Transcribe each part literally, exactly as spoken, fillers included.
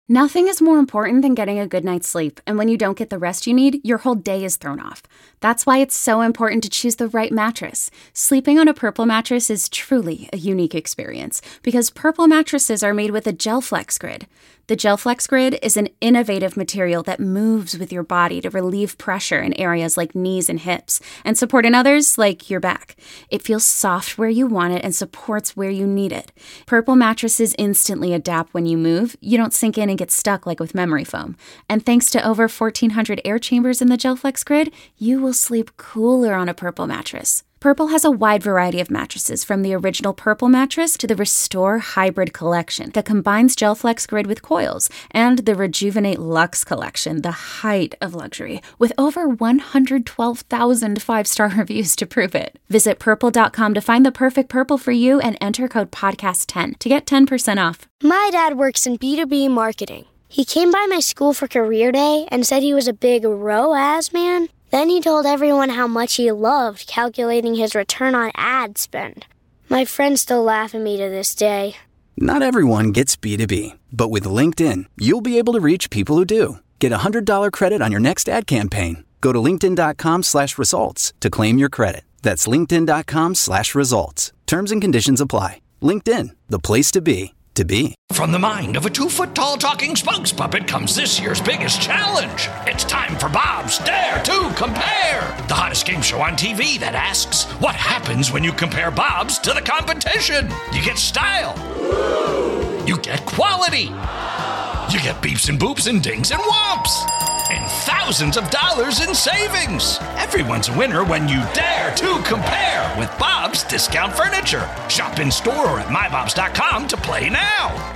Nothing is more important than getting a good night's sleep, and when you don't get the rest you need, your whole day is thrown off. That's why it's so important to choose the right mattress. Sleeping on a Purple mattress is truly a unique experience, because Purple mattresses are made with a GelFlex Grid. The GelFlex Grid is an innovative material that moves with your body to relieve pressure in areas like knees and hips, and support in others like your back. It feels soft where you want it and supports where you need it. Purple mattresses instantly adapt when you move. You don't sink in and get stuck like with memory foam. And thanks to over fourteen hundred air chambers in the GelFlex Grid, you will sleep cooler on a Purple mattress. Purple has a wide variety of mattresses, from the original Purple mattress to the Restore Hybrid collection that combines GelFlex Grid with coils, and the Rejuvenate Luxe collection, the height of luxury, with over one hundred twelve thousand five-star reviews to prove it. Visit purple dot com to find the perfect Purple for you and enter code podcast ten to get ten percent off. My dad works in B two B marketing. He came by my school for career day and said he was a big R O A S man. Then he told everyone how much he loved calculating his return on ad spend. My friends still laugh at me to this day. Not everyone gets B two B, but with LinkedIn, you'll be able to reach people who do. Get a one hundred dollars credit on your next ad campaign. Go to linkedin dot com slash results to claim your credit. That's linkedin dot com slash results. Terms and conditions apply. LinkedIn, the place to be, to be. From the mind of a two-foot-tall talking spokes puppet comes this year's biggest challenge. It's time for Bob's Dare to Compare, the hottest game show on T V that asks, what happens when you compare Bob's to the competition? You get style. You get quality. You get beeps and boops and dings and whomps. And thousands of dollars in savings. Everyone's a winner when you dare to compare with Bob's Discount Furniture. Shop in store or at my bobs dot com to play now.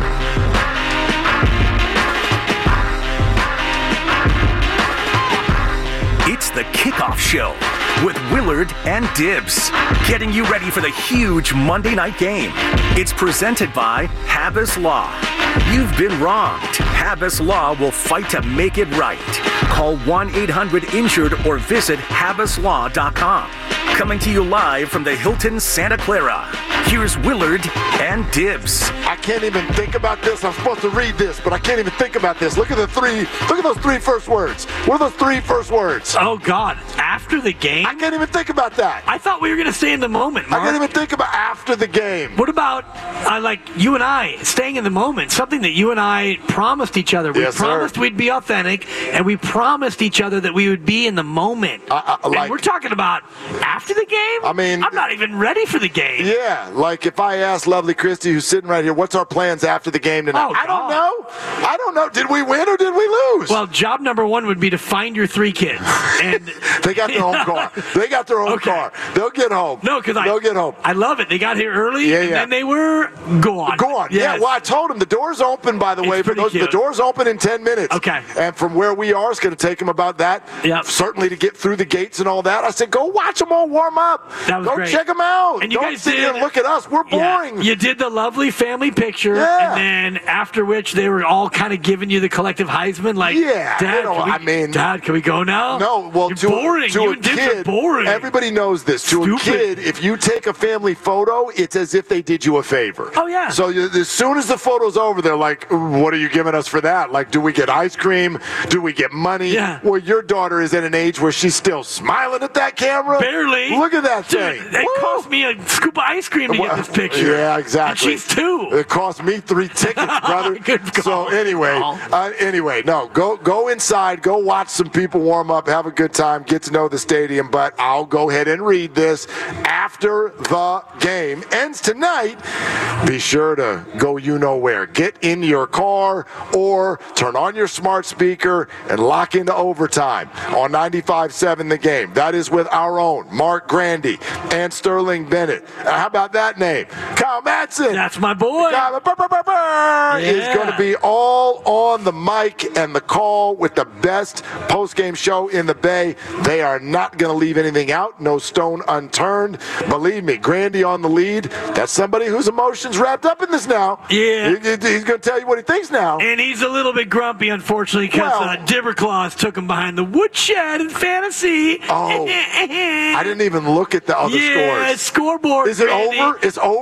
It's the Kickoff Show with Willard and Dibbs, getting you ready for the huge Monday night game. It's presented by Habas Law. You've been wronged. Habas Law will fight to make it right. Call one eight hundred injured or visit habas law dot com. Coming to you live from the Hilton Santa Clara, here's Willard and Dibbs. I can't even think about this. I'm supposed to read this, but I can't even think about this. Look at the three, look at those three first words. What are those three first words? Oh, God. After the game? I can't even think about that. I thought we were going to stay in the moment, Mark. I can't even think about after the game. What about, uh, like, you and I staying in the moment? Something that you and I promised each other. We yes, promised sir. we'd be authentic, and we promised each other that we would be in the moment. I, I, like, and we're talking about after the game? I mean, I'm not even ready for the game. Yeah, like if I asked Lovely Christie, who's sitting right here, what's our plans after the game tonight? Oh, I don't God. know. I don't know. Did we win or did we lose? Well, job number one would be to find your three kids. And they got their own car. They got their own okay. car. They'll get home. No, because I they'll get home. I love it. They got here early, yeah, and yeah. then they were gone. Gone. Yes. Yeah. Well, I told them the door's open. By the It's way, for those, cute. the door's open in ten minutes. Okay. And from where we are, it's going to take them about that. Yep. Certainly to get through the gates and all that. I said, go watch them all warm up. That was go great. check them out. And you Don't guys sit did, here and look at us. We're boring. Yeah, you did the lovely family picture, Yeah. and then after which they were all kind of giving you the collective Heisman, like, Yeah, Dad, you know, can we, I mean- Dad, can we go now? No, well, You're to, boring. to you a and Dibbs are kid, boring. everybody knows this. To Stupid. a kid, if you take a family photo, it's as if they did you a favor. Oh, yeah. So you, as soon as the photo's over, they're like, what are you giving us for that? Like, do we get ice cream? Do we get money? Yeah. Well, your daughter is at an age where she's still smiling at that camera. Barely. Look at that Dude, thing. it Woo! cost me a scoop of ice cream to get this picture. Yeah, exactly. And she's two. It cost me three tickets, brother. Good call. So anyway, Good call. uh, anyway, no, go go inside, go watch some people warm up, have a good time, get to know the stadium. But I'll go ahead and read this. After the game ends tonight, be sure to go you know where. Get in your car or turn on your smart speaker and lock into overtime on ninety-five point seven The Game. That is with our own Mark Grandy and Sterling Bennett. Uh, how about that name? Kyle Madsen. That's my boy. Kyle burr, burr, burr, burr, is Yeah. going to be all on the mic and the call with the best post-game show in the Bay. They are not going to leave anything out. No stone unturned. Believe me, Grandy on the lead. That's somebody whose emotions wrapped up in this now. Yeah. He- he- he's going to tell you what he thinks now. And he's a little bit grumpy, unfortunately, because Well- uh, Dibberclaws took him behind the woodshed in fantasy. Oh, I didn't even look at the other yeah, scores. scoreboard. Is it Randy. over? It's over? In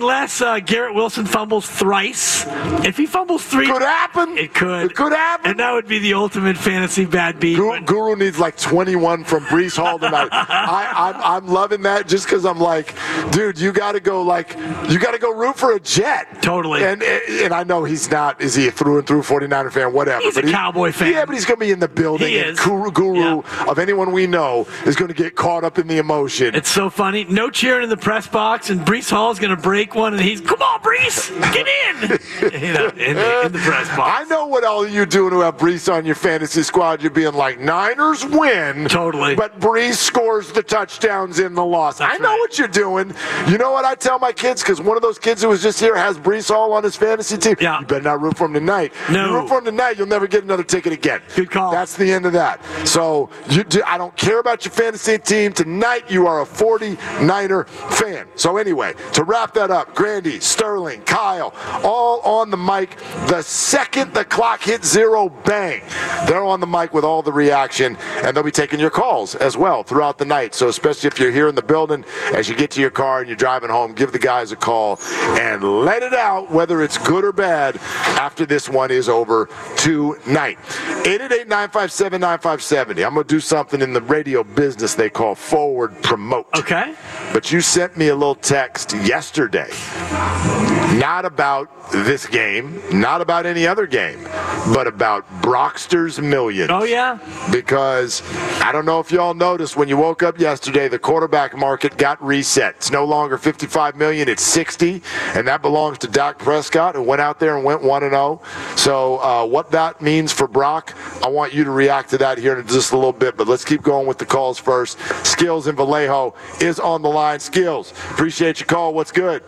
unless uh, Garrett Wilson fumbles thrice. If he fumbles three, could happen. It could. It could happen. And that would be the ultimate fantasy bad beat. Guru, Guru needs like twenty-one from Breece Hall tonight. I, I'm, I'm loving that just because I'm like, dude, you got to go like, you got to go root for a Jet. Totally. And and I know he's not. Is he a through and through forty-niner fan? Whatever. He's but a he, Cowboy fan. Yeah, but he's going to be in the building. He and is. Guru, Guru yeah. of anyone we know is going to get caught up in the emotion. It's so funny. No cheering in the press box, and Breece Hall is going to break one, and he's, come on, Breece, get in. you know, in the, in the press box. I know what all you doing who have Breece on your fantasy squad. You're being like, Niners win. Totally. But Breece scores the touchdowns in the loss. That's I know right. what you're doing. You know what I tell my kids? Because one of those kids who was just here has Breece Hall on his fantasy team. Yeah. You better not root for him tonight. No. You root for him tonight, you'll never get another ticket again. Good call. That's the end of that. So you do, I don't care about your fantasy team. Tonight you are a forty-niner fan. So anyway, to wrap that up, Grandy, Sterling, Kyle, all on the mic. The second the clock hits zero, bang, they're on the mic with all the reaction, and they'll be taking your calls as well throughout the night. So especially if you're here in the building, as you get to your car and you're driving home, give the guys a call and let it out, whether it's good or bad, after this one is over tonight. eight eight eight, nine five seven, nine five seven zero. I'm going to do something in the radio business they call forward promote. Okay. But you sent me a little text yesterday, not about this game, not about any other game, but about Brockster's Millions. Oh, yeah? Because I don't know if y'all noticed when you woke up yesterday, the quarterback market got reset. It's no longer fifty-five million dollars, it's sixty, and that belongs to Dak Prescott, who went out there and went one and oh. So uh, what that means for Brock, I want you to react to that here in just a little bit, but let's keep going with the calls first. Skills in Vallejo is on the line. Skills, appreciate your call. What's good?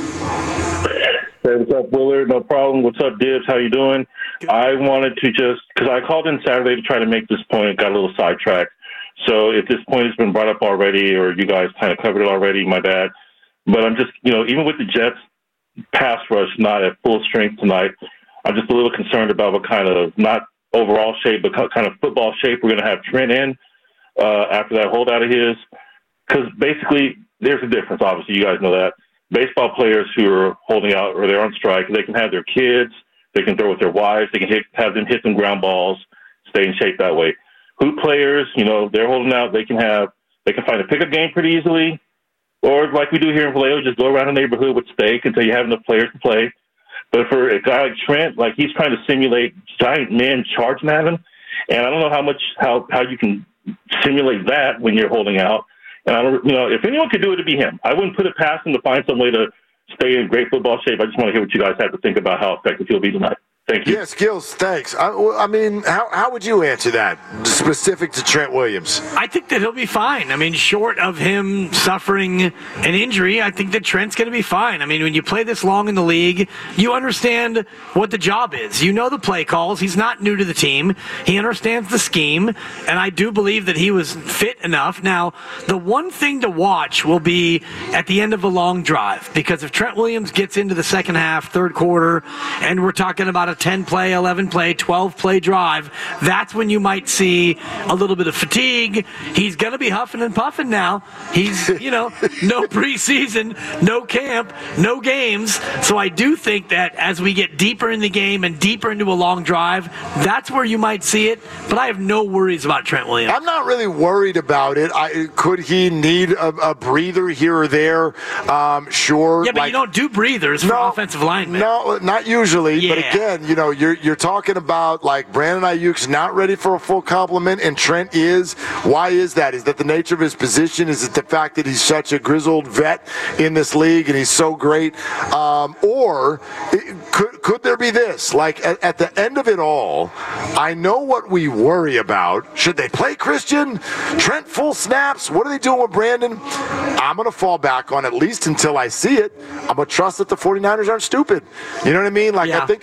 Hey, what's up, Willard? No problem. What's up, Dibs? How you doing? I wanted to just, because I called in Saturday to try to make this point, got a little sidetracked. So if this point has been brought up already, or you guys kind of covered it already, my bad. But I'm just, you know, even with the Jets pass rush not at full strength tonight, I'm just a little concerned about what kind of, not overall shape, but kind of football shape we're going to have Trent in uh, after that holdout of his. Because basically, there's a difference, obviously. You guys know that. Baseball players who are holding out or they're on strike, they can have their kids, they can throw with their wives, they can hit, have them hit some ground balls, stay in shape that way. Hoop players, you know, they're holding out, they can have, they can find a pickup game pretty easily, or like we do here in Vallejo, just go around the neighborhood with steak until you have enough players to play. But for a guy like Trent, like he's trying to simulate giant men charging at him, and I don't know how much, how, how you can simulate that when you're holding out. And I don't, you know, if anyone could do it, it'd be him. I wouldn't put it past him to find some way to stay in great football shape. I just want to hear what you guys have to think about how effective he'll be tonight. Thank you. Yeah, Skills, thanks. I, I mean, how, how would you answer that, specific to Trent Williams? I think that he'll be fine. I mean, short of him suffering an injury, I think that Trent's going to be fine. I mean, when you play this long in the league, you understand what the job is. You know the play calls. He's not new to the team. He understands the scheme, and I do believe that he was fit enough. Now, the one thing to watch will be at the end of a long drive, because if Trent Williams gets into the second half, third quarter, and we're talking about a ten-play, eleven-play, twelve-play drive, that's when you might see a little bit of fatigue. He's going to be huffing and puffing now. He's, you know, no preseason, no camp, no games. So I do think that as we get deeper in the game and deeper into a long drive, that's where you might see it. But I have no worries about Trent Williams. I'm not really worried about it. I, could he need a, a breather here or there? Um, sure. Yeah, but like, you don't do breathers for no, offensive linemen. No, not usually. Yeah. But again, you know, you're you're talking about like Brandon Ayuk's not ready for a full complement, and Trent is. Why is that? Is that the nature of his position? Is it the fact that he's such a grizzled vet in this league and he's so great? Um, or it, could could there be this? Like at, at the end of it all, I know what we worry about. Should they play Christian? Trent full snaps? What are they doing with Brandon? I'm going to fall back on at least until I see it. I'm going to trust that the 49ers aren't stupid. You know what I mean? Like, yeah. I think as fan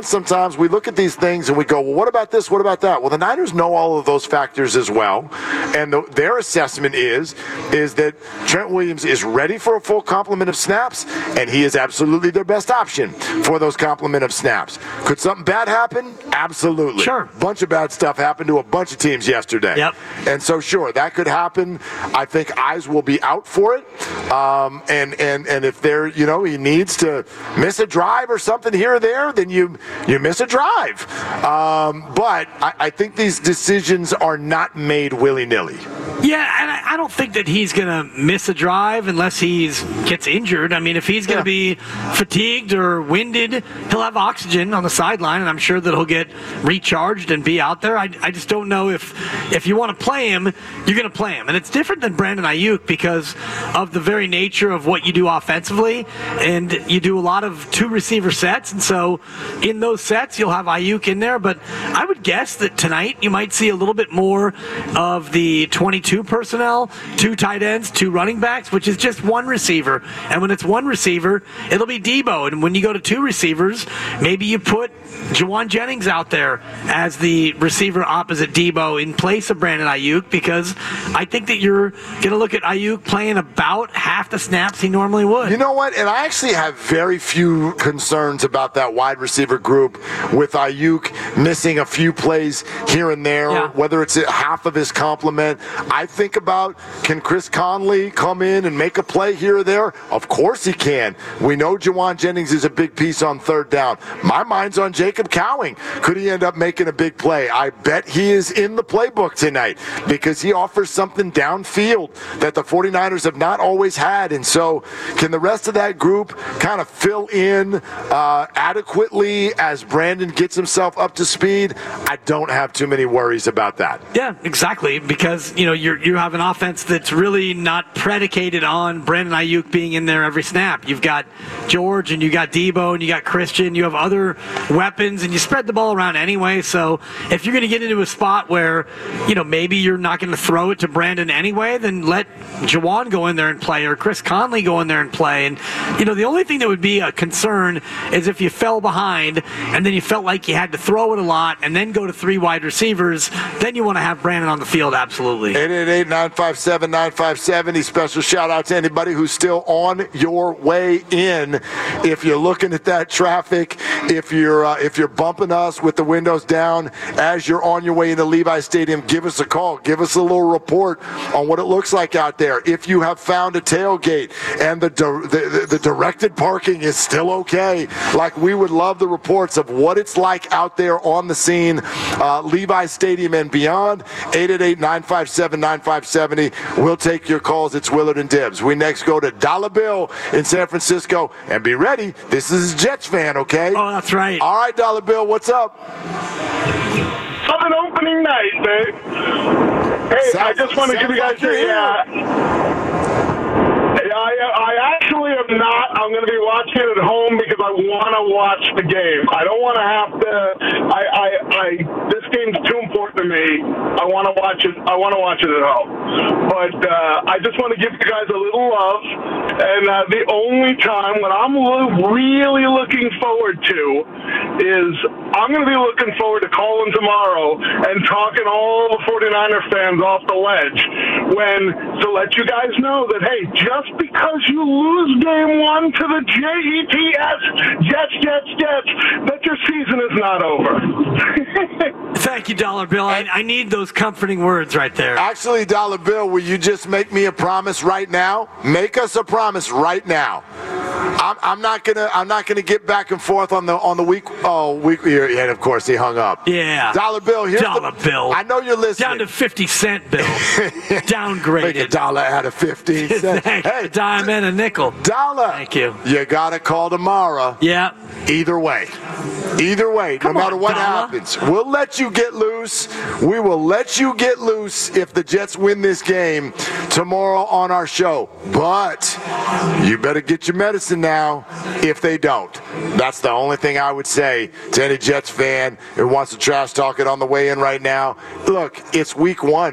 fans sometimes, we look at these things and we go, well, what about this? What about that? Well, the Niners know all of those factors as well. And the, their assessment is, is that Trent Williams is ready for a full complement of snaps, and he is absolutely their best option for those complement of snaps. Could something bad happen? Absolutely. Sure. Bunch of bad stuff happened to a bunch of teams yesterday. Yep. And so, sure, that could happen. I think eyes will be out for it. Um, and, and, and if there, you know, he needs to miss a drive or something here or there, then you you miss a drive. Um, but I, I think these decisions are not made willy-nilly. Yeah, and I, I don't think that he's going to miss a drive unless he gets injured. I mean, if he's going to yeah. be fatigued or winded, he'll have oxygen on the sideline, and I'm sure that he'll get recharged and be out there. I, I just don't know if if you want to play him, you're going to play him. And it's different than Brandon Ayuk because of the very nature of what you do offensively, and you do a lot of two-receiver sets, and so in those sets, you'll have Ayuk in there. But I would guess that tonight you might see a little bit more of the twenty-two personnel, two tight ends, two running backs, which is just one receiver. And when it's one receiver, it'll be Debo. And when you go to two receivers, maybe you put Jauan Jennings out there as the receiver opposite Debo in place of Brandon Ayuk, because I think that you're going to look at Ayuk playing about half the snaps he normally would. You know what? And I actually have very few concerns about that wide receiver group with Ayuk missing a few plays here and there, yeah. whether it's half of his complement. I think about, can Chris Conley come in and make a play here or there? Of course he can. We know Jauan Jennings is a big piece on third down. My mind's on Jacob Cowing. Could he end up making a big play? I bet he is in the playbook tonight because he offers something downfield that the 49ers have not always had. And so can the rest of that group kind of fill in uh, adequately as Brandon gets himself up to speed? I don't have too many worries about that. Yeah, exactly, because, you know, you're, you have an offense that's really not predicated on Brandon Ayuk being in there every snap. You've got George and you got Debo and you got Christian. You have other weapons and you spread the ball around anyway. So if you're going to get into a spot where, you know, maybe you're not going to throw it to Brandon anyway, then let Jauan go in there and play or Chris Conley go in there and play. And, you know, the only thing that would be a concern is if you fell behind and then you felt like you had to throw it a lot and then go to three wide receivers, then you want to have Brandon on the field, absolutely. eight eight eight, nine five seven, nine five seven zero. Special shout out to anybody who's still on your way in. If you're looking at that traffic, if you're uh, if you're bumping us with the windows down as you're on your way into Levi Stadium, give us a call. Give us a little report on what it looks like out there. If you have found a tailgate and the the, the directed parking is still okay, like we would love the reports of what it's like out there on the scene, uh, Levi Stadium and beyond. eight eight eight, nine five seven, nine five seven zero. We'll take your calls. It's Willard and Dibs. We next go to Dollar Bill in San Francisco. And be ready. This is a Jets fan, okay? Oh, that's right. All right, Dollar Bill, what's up? Southern opening night, babe. Hey, sounds, I just want to give you guys like a... Uh, I, I actually am not. I'm going to be watching it at home because I want to watch the game. I don't want to have to. I, I, I. This game's too important to me. I want to watch it. I want to watch it at home. But uh, I just want to give you guys a little love. And uh, the only time when I'm lo- really looking forward to is I'm going to be looking forward to calling tomorrow and talking all the 49er fans off the ledge. When to let you guys know that hey, just because you lose game one to the J E T S, Jets, Jets, Jets, that your season is not over. Thank you, Dollar Bill. I, I need those comforting words right there. Actually, Dollar Bill, will you just make me a promise right now? Make us a promise right now. I'm, I'm not gonna. I'm not gonna get back and forth on the on the week. Oh, week. And of course, he hung up. Yeah. Dollar Bill. Here's Dollar the, Bill. I know you're listening. Down to fifty cent bill. Downgraded. Make a dollar out of fifteen cents. Hey, a dime and a nickel. Dollar. Thank you. You gotta call tomorrow. Yeah. Either way. Either way, Come no matter on, what Dollar. happens, we'll let you get loose. We will let you get loose if the Jets win this game tomorrow on our show. But you better get your medicine now if they don't. That's the only thing I would say to any Jets fan who wants to trash talk it on the way in right now. Look, it's week one.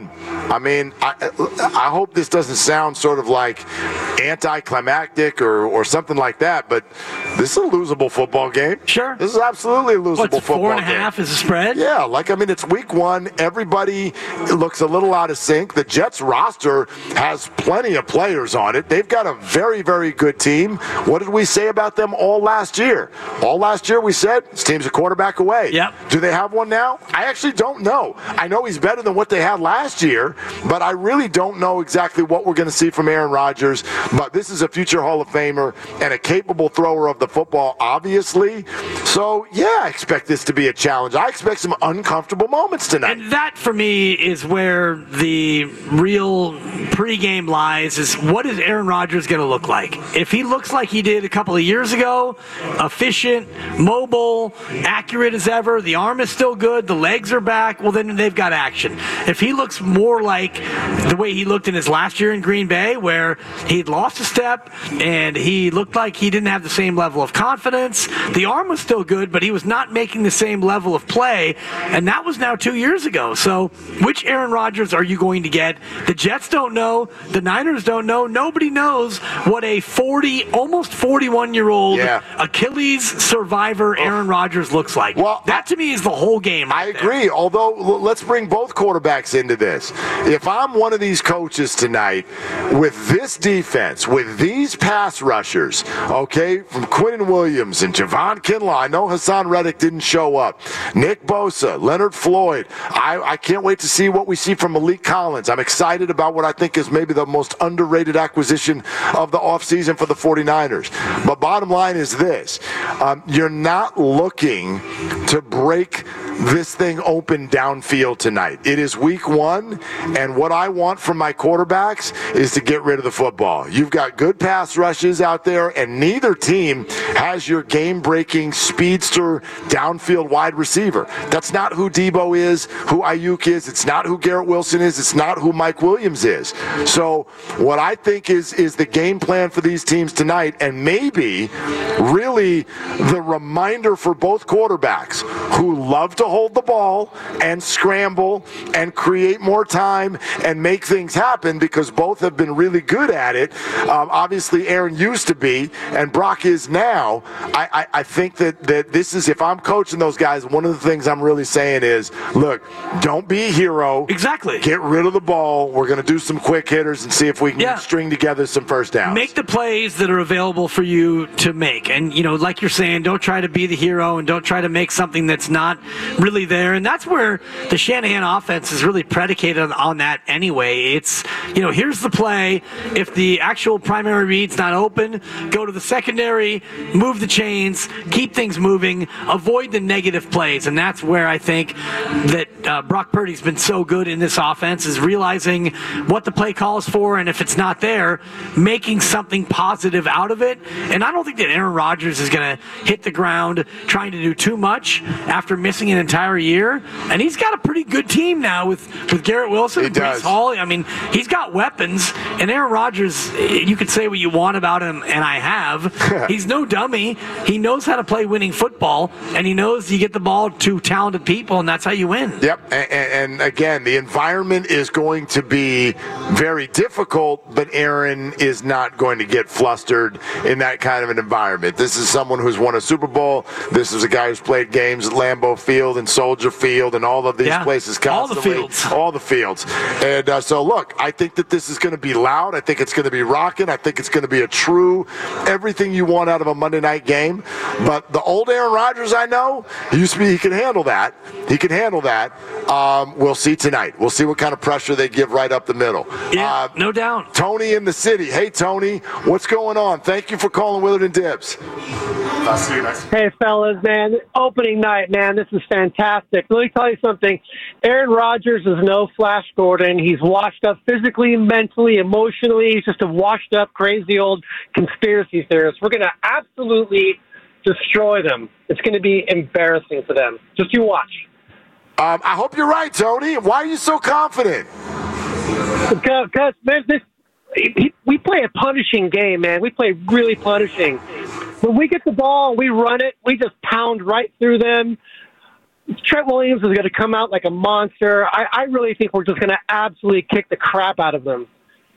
I mean, I, I hope this doesn't sound sort of like anticlimactic or, or something like that, but this is a losable football game. Sure. This is absolutely a losable What's football game. Four and a half is a spread? Yeah, like, I mean, it's week one. Everybody looks a little out of sync. The Jets roster has plenty of players on it. They've got a very, very good team. What did we say about them all last year? All last year we said this team's a quarterback away. Yep. Do they have one now? I actually don't know. I know he's better than what they had last year, but I really don't know exactly what we're going to see from Aaron Rodgers. But this is a future Hall of Famer and a capable thrower of the football, obviously. So, yeah, I expect this to be a challenge. I expect some uncomfortable moments tonight. And that, for me, is where the real pregame lies, is what is Aaron Rodgers going to look like? If he looks like he did a couple of years ago, efficient, mobile, accurate as ever, the arm is still good, the legs are back, well, then they've got action. If he looks more like the way he looked in his last year in Green Bay, where he'd lost a step and he looked like he didn't have the same level of confidence, the arm was still good, but he was not making the same level of play, and that was now two years ago. So which Aaron Rodgers are you going to get? The Jets don't know. The Niners don't know. Nobody knows what a forty, almost forty-one-year-old yeah. Achilles survivor Aaron Rodgers looks like. Well, that to me is the whole game. Right I agree, there. although l- let's bring both quarterbacks into this. If I'm one of these coaches tonight with this defense, with these pass rushers, okay, from Quinnen Williams and Javon Kinlaw, I know Hassan Reddick didn't show up, Nick Bosa, Leonard Floyd, I, I can't wait to see what we see from Malik Collins. I'm excited about what I think is maybe the most underrated acquisition of the offseason for the 49ers. But bottom line is this. Um, you're not looking to break this thing open downfield tonight. It is week one, and what I want from my quarterbacks is to get rid of the football. You've got good pass rushes out there, and neither team has your game-breaking speedster downfield wide receiver. That's not who Debo is, who Ayuk is. It's not who Garrett Wilson is. It's not who Mike Williams is. So what I think is, is the game plan for these teams tonight, and maybe really the reminder for both quarterbacks who love to hold the ball and scramble and create more time and make things happen, because both have been really good at it. Um, obviously, Aaron used to be, and Brock is now. I, I, I think that, that this is, if I'm coaching those guys, one of the things I'm really saying is, look, don't be a hero. Exactly. Get rid of the ball. We're going to do some quick hitters and see if we can yeah. string together some first downs. Make the plays that are available for you to make. And, you know, like you're saying, don't try to be the hero and don't try to make something that's not really there. And that's where the Shanahan offense is really predicated on, on that anyway. It's, you know, here's the play. If the actual primary read's not open, go to the secondary, move the chains, keep things moving, avoid the negative plays. And that's where I think that uh, Brock Purdy's been so good in this offense, is realizing what the play calls for, and if it's not there, making something positive out of it. And I don't think that Aaron Rodgers is going to hit the ground trying to do too much after missing an entire year. And he's got a pretty good team now with, with Garrett Wilson and Breece Hall. I mean, he's got weapons. And Aaron Rodgers, you could say what you want about him, and I have. He's no dummy. He knows how to play winning football, and he knows you get the ball to talented people, and that's how you win. Yep, and, and again, the environment is going to be very difficult, but Aaron is not going to get flustered in that kind of an environment. This is someone who's won a Super Bowl. This is a guy who's played games at Lambeau Field and Soldier Field and all of these yeah, places constantly. All the fields. All the fields. And uh, so, look, I think that this is going to be loud. I think it's going to be rocking. I think it's going to be a true everything you want out of a Monday night game. But the old Aaron Rodgers I know, he used to be, he can handle that. He can handle that. Um, we'll see tonight. We'll see what kind of pressure they give right up the middle. Yeah, uh, no doubt. Tony in the city. Hey, Tony, what's going on? Thank you for calling Willard and Dibs. Hey, fellas, man. Opening night, man. This is fantastic. Let me tell you something. Aaron Rodgers is no Flash Gordon. He's washed up physically, mentally, emotionally. He's just a washed up, crazy old conspiracy theorist. We're going to absolutely destroy them. It's going to be embarrassing for them. Just you watch. Um, I hope you're right, Tony. Why are you so confident? Because, because man, this, he, we play a punishing game, man. We play really punishing. When we get the ball and we run it, we just pound right through them. Trent Williams is going to come out like a monster. I, I really think we're just going to absolutely kick the crap out of them.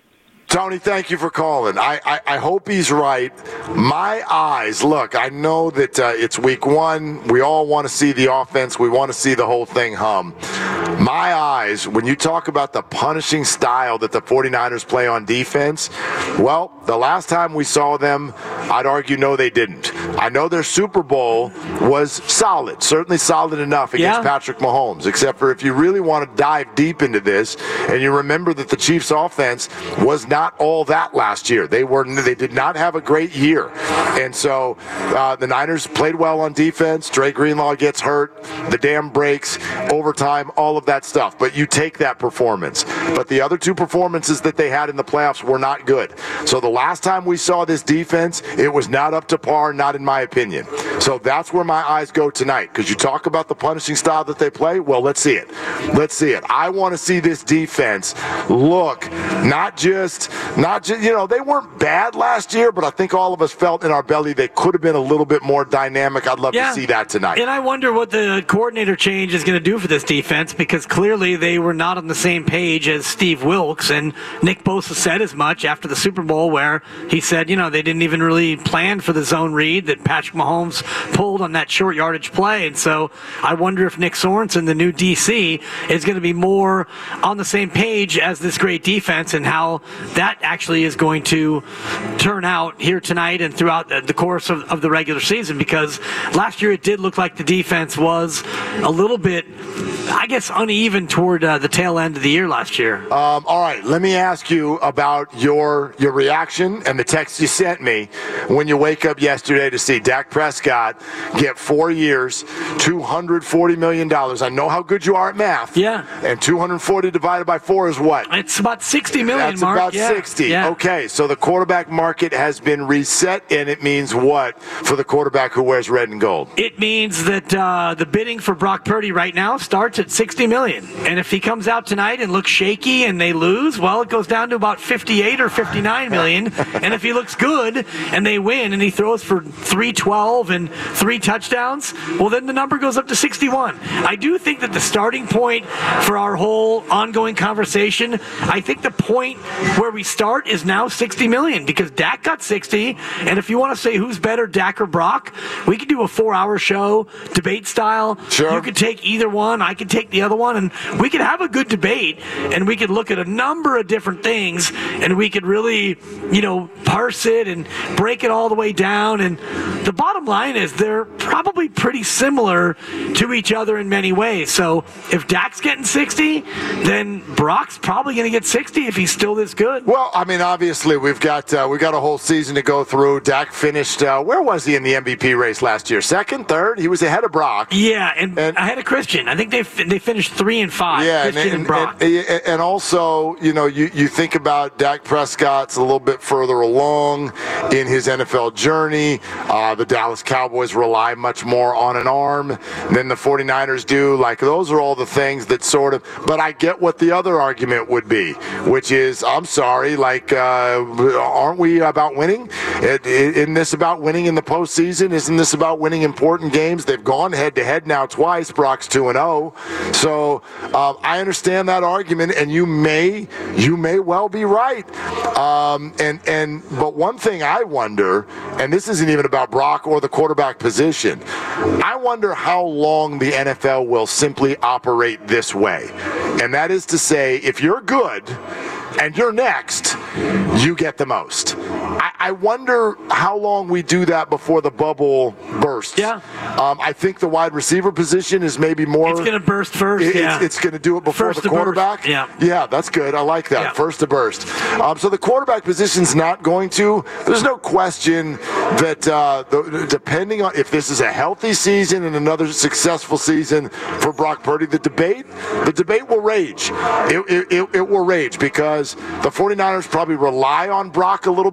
Tony, thank you for calling. I, I, I hope he's right. My eyes, look, I know that uh, it's week one. We all want to see the offense. We want to see the whole thing hum. My eyes, when you talk about the punishing style that the 49ers play on defense, well, the last time we saw them, I'd argue no, they didn't. I know their Super Bowl was solid, certainly solid enough against yeah. Patrick Mahomes, except for if you really want to dive deep into this and you remember that the Chiefs' offense was not all that last year. They were they did not have a great year. And so uh, the Niners played well on defense. Dre Greenlaw gets hurt. The dam breaks, overtime, all of that stuff. But you take that performance. But the other two performances that they had in the playoffs were not good. So the last time we saw this defense, it was not up to par, not in my opinion. So that's where my eyes go tonight. Because you talk about the punishing style that they play, well, let's see it. Let's see it. I want to see this defense look not just Not just, you know, they weren't bad last year, but I think all of us felt in our belly they could have been a little bit more dynamic. I'd love yeah. to see that tonight. And I wonder what the coordinator change is going to do for this defense, because clearly they were not on the same page as Steve Wilks, and Nick Bosa said as much after the Super Bowl, where he said, you know, they didn't even really plan for the zone read that Patrick Mahomes pulled on that short yardage play. And so I wonder if Nick Sorensen, the new D C, is going to be more on the same page as this great defense, and how that actually is going to turn out here tonight and throughout the course of, of the regular season, because last year it did look like the defense was a little bit, I guess, uneven toward uh, the tail end of the year last year. Um, all right, let me ask you about your your reaction and the text you sent me when you wake up yesterday to see Dak Prescott get four years, two hundred forty million dollars. I know how good you are at math. Yeah. And two hundred forty divided by four is what? It's about sixty million dollars, That's Mark. about yeah. sixty. Yeah. Okay, so the quarterback market has been reset, and it means what for the quarterback who wears red and gold? It means that uh, the bidding for Brock Purdy right now starts at sixty million dollars. And if he comes out tonight and looks shaky and they lose, well, it goes down to about fifty-eight or fifty-nine million dollars. And if he looks good and they win and he throws for three twelve and three touchdowns, well, then the number goes up to sixty-one. I do think that the starting point for our whole ongoing conversation, I think the point where we start is now sixty million dollars, because Dak got sixty. And if you want to say who's better, Dak or Brock, we could do a four-hour show, debate style. Sure. You could take either one. I could take the other one. And we could have a good debate, and we could look at a number of different things, and we could really, you know, parse it and break it all the way down. And the bottom line is they're probably pretty similar to each other in many ways. So if Dak's getting sixty, then Brock's probably going to get sixty if he's still this good. Well, I mean, obviously we've got uh, we've got a whole season to go through. Dak finished. Uh, where was he in the M V P race last year? Second, third. He was ahead of Brock. Yeah, and, and ahead of Christian. I think they they finished three and five. Yeah, Christian and, and, and Brock. And, and also, you know, you, you think about Dak Prescott's a little bit further along in his N F L journey. Uh, the Dallas Cowboys rely much more on an arm than the 49ers do. Like, those are all the things that sort of, but I get what the other argument would be, which is, I'm sorry, like, uh, aren't we about winning? It, it, isn't this about winning in the postseason? Isn't this about winning important games? They've gone head-to-head now twice. Brock's two and oh. So uh, I understand that argument, and you may you may well be right. Um, and and but one thing I wonder, and this isn't even about Brock or the quarterback position, I wonder how long the N F L will simply operate this way. And that is to say, if you're good and you're next, you get the most. I, I wonder how long we do that before the bubble bursts. Yeah. Um, I think the wide receiver position is maybe more. It's going to burst first. It, yeah. It's, it's going to do it before First the to quarterback. burst. Yeah. Yeah, that's good. I like that. Yeah. First to burst. Um, so the quarterback position's not going to. There's no question that uh, the, depending on if this is a healthy season and another successful season for Brock Purdy, the debate, the debate will rage. It, it, it, it will rage because the 49ers probably rely on Brock a little bit less.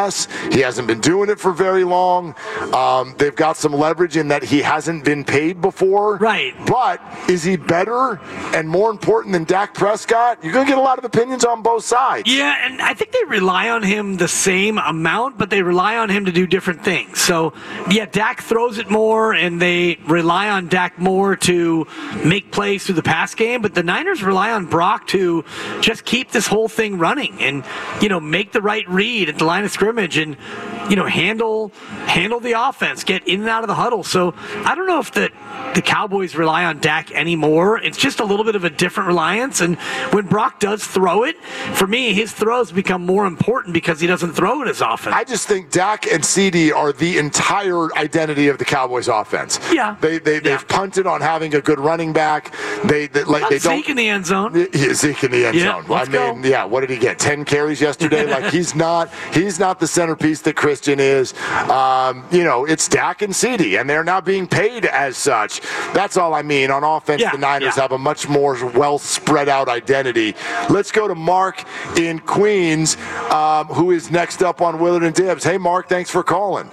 us. He hasn't been doing it for very long. Um, they've got some leverage in that he hasn't been paid before. Right. But is he better and more important than Dak Prescott? You're going to get a lot of opinions on both sides. Yeah, and I think they rely on him the same amount, but they rely on him to do different things. So, yeah, Dak throws it more, and they rely on Dak more to make plays through the pass game, but the Niners rely on Brock to just keep this whole thing running and, you know, make the right read at the line of scrimmage and, you know, handle handle the offense, get in and out of the huddle. So I don't know if the, the Cowboys rely on Dak anymore. It's just a little bit of a different reliance, and when Brock does throw it, for me, his throws become more important because he doesn't throw it as often. I just think Dak and CeeDee are the entire identity of the Cowboys offense. Yeah. They, they, they've yeah. punted on having a good running back. They, they, like, they don't. Zeke in the end zone. Yeah, Zeke in the end yeah, zone. Let's I go. mean, yeah, what did he get? ten carries yesterday? Like, he's not he's not the centerpiece that Christian is. Um, you know, it's Dak and CeeDee, and they're now being paid as such. That's all I mean. On offense, yeah, the Niners yeah. have a much more well spread out identity. Let's go to Mark in Queens, um, who is next up on Willard and Dibbs. Hey, Mark, thanks for calling.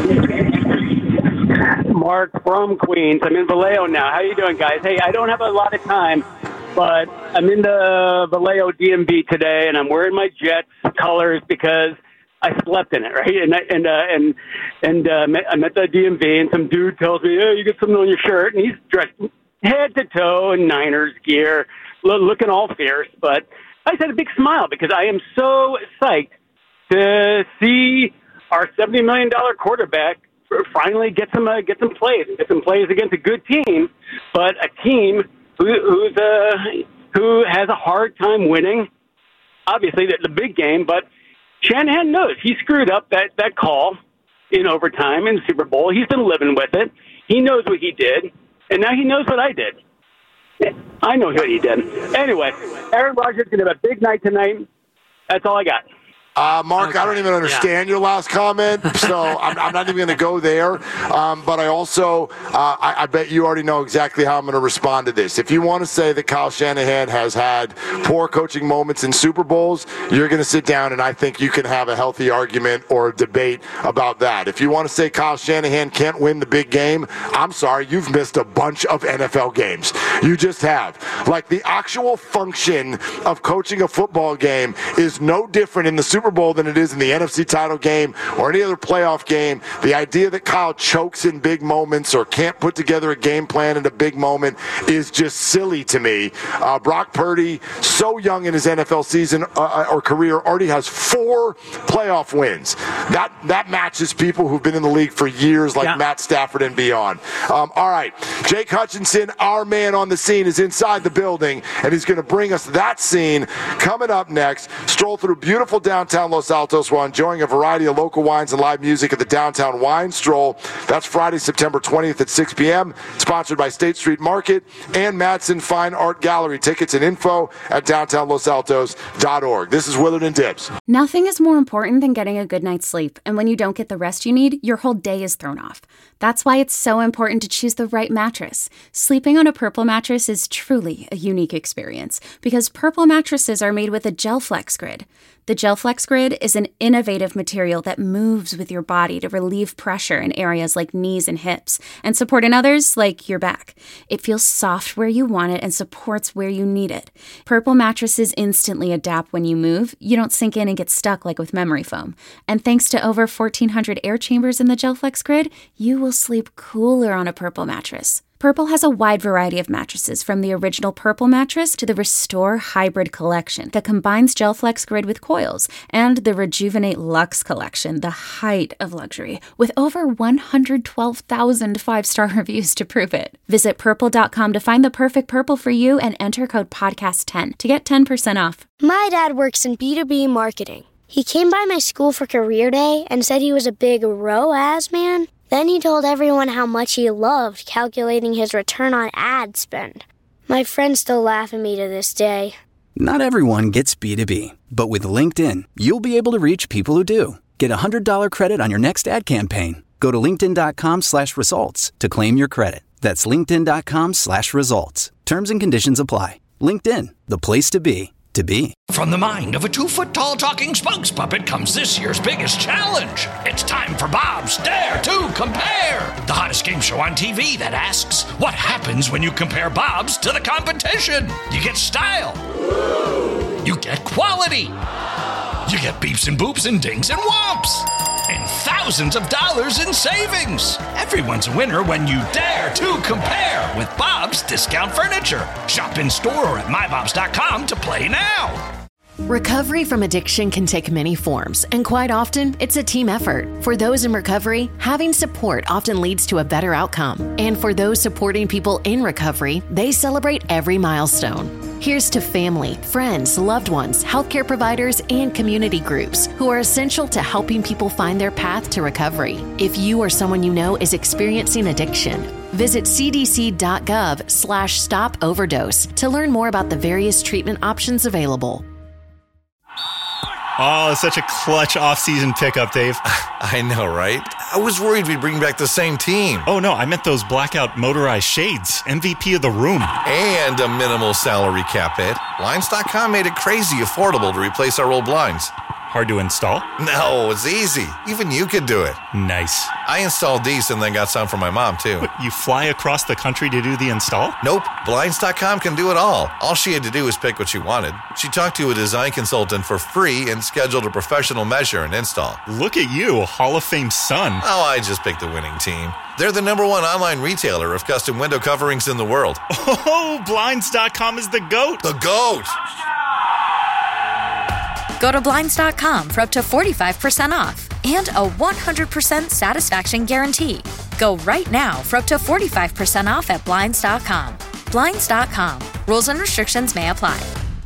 Mark from Queens. I'm in Vallejo now. How you doing, guys? Hey, I don't have a lot of time, but I'm in the Vallejo D M V today, and I'm wearing my Jets colors because I slept in it, right? And I, and uh, and and uh, met, I'm at the D M V, and some dude tells me, "Oh, you get something on your shirt," and he's dressed head to toe in Niners gear, looking all fierce. But I just had a big smile because I am so psyched to see our seventy million dollars quarterback finally get some uh, get some plays, get some plays against a good team, but a team who who's uh, who has a hard time winning. Obviously, the, the big game, but Shanahan knows he screwed up that, that call in overtime in the Super Bowl. He's been living with it. He knows what he did, and now he knows what I did. I know what he did. Anyway, Aaron Rodgers is going to have a big night tonight. That's all I got. Uh, Mark, okay. I don't even understand yeah. your last comment, so I'm, I'm not even going to go there. Um, but I also, uh, I, I bet you already know exactly how I'm going to respond to this. If you want to say that Kyle Shanahan has had poor coaching moments in Super Bowls, you're going to sit down and I think you can have a healthy argument or a debate about that. If you want to say Kyle Shanahan can't win the big game, I'm sorry, you've missed a bunch of N F L games. You just have. Like, the actual function of coaching a football game is no different in the Super Bowl than it is in the N F C title game or any other playoff game. The idea that Kyle chokes in big moments or can't put together a game plan in a big moment is just silly to me. Uh, Brock Purdy, so young in his N F L season uh, or career, already has four playoff wins. That that matches people who've been in the league for years, like yeah. Matt Stafford and beyond. Um, all right, Jake Hutchinson, our man on the scene, is inside the building, and he's going to bring us that scene coming up next. Stroll through beautiful downtown Los Altos while enjoying a variety of local wines and live music at the Downtown Wine Stroll. That's Friday, September twentieth at six p.m. Sponsored by State Street Market and Madsen Fine Art Gallery. Tickets and info at downtown los altos dot org. This is Willard and Dibbs. Nothing is more important than getting a good night's sleep. And when you don't get the rest you need, your whole day is thrown off. That's why it's so important to choose the right mattress. Sleeping on a Purple mattress is truly a unique experience because Purple mattresses are made with a GelFlex Grid. The GelFlex Grid is an innovative material that moves with your body to relieve pressure in areas like knees and hips and support in others like your back. It feels soft where you want it and supports where you need it. Purple mattresses instantly adapt when you move. You don't sink in and get stuck like with memory foam. And thanks to over fourteen hundred air chambers in the GelFlex Grid, you will sleep cooler on a Purple mattress. Purple has a wide variety of mattresses, from the original Purple mattress to the Restore Hybrid collection that combines GelFlex Grid with coils, and the Rejuvenate Luxe collection, the height of luxury, with over one hundred twelve thousand five-star reviews to prove it. Visit purple dot com to find the perfect Purple for you and enter code podcast ten to get ten percent off. My dad works in B two B marketing. He came by my school for career day and said he was a big R O A S man. Then he told everyone how much he loved calculating his return on ad spend. My friends still laugh at me to this day. Not everyone gets B two B, but with LinkedIn, you'll be able to reach people who do. Get a one hundred dollars credit on your next ad campaign. Go to linkedin dot com slash results to claim your credit. That's linkedin dot com slash results. Terms and conditions apply. LinkedIn, the place to be, to be. From the mind of a two-foot-tall talking spokes puppet comes this year's biggest challenge. It's time for Bob's Dare to Compare, the hottest game show on T V that asks, what happens when you compare Bobs to the competition? You get style. You get quality. You get beeps and boops and dings and whomps. And thousands of dollars in savings. Everyone's a winner when you dare to compare with Bob's Discount Furniture. Shop in store or at my bobs dot com to play now. Recovery from addiction can take many forms, and quite often, it's a team effort. For those in recovery, having support often leads to a better outcome. And for those supporting people in recovery, they celebrate every milestone. Here's to family, friends, loved ones, healthcare providers, and community groups who are essential to helping people find their path to recovery. If you or someone you know is experiencing addiction, visit c d c dot gov slash stop overdose to learn more about the various treatment options available. Oh, such a clutch off-season pickup, Dave. I know, right? I was worried we'd bring back the same team. Oh, no, I meant those blackout motorized shades. M V P of the room. And a minimal salary cap hit. Blinds dot com made it crazy affordable to replace our old blinds. Hard to install? No, it's easy. Even you could do it. Nice. I installed these and then got some for my mom, too. What, you fly across the country to do the install? Nope. Blinds dot com can do it all. All she had to do was pick what she wanted. She talked to a design consultant for free and scheduled a professional measure and install. Look at you, Hall of Fame son. Oh, I just picked the winning team. They're the number one online retailer of custom window coverings in the world. Oh, Blinds dot com is the GOAT. The GOAT! Go to Blinds dot com for up to forty-five percent off and a one hundred percent satisfaction guarantee. Go right now for up to forty-five percent off at Blinds dot com. Blinds dot com. Rules and restrictions may apply.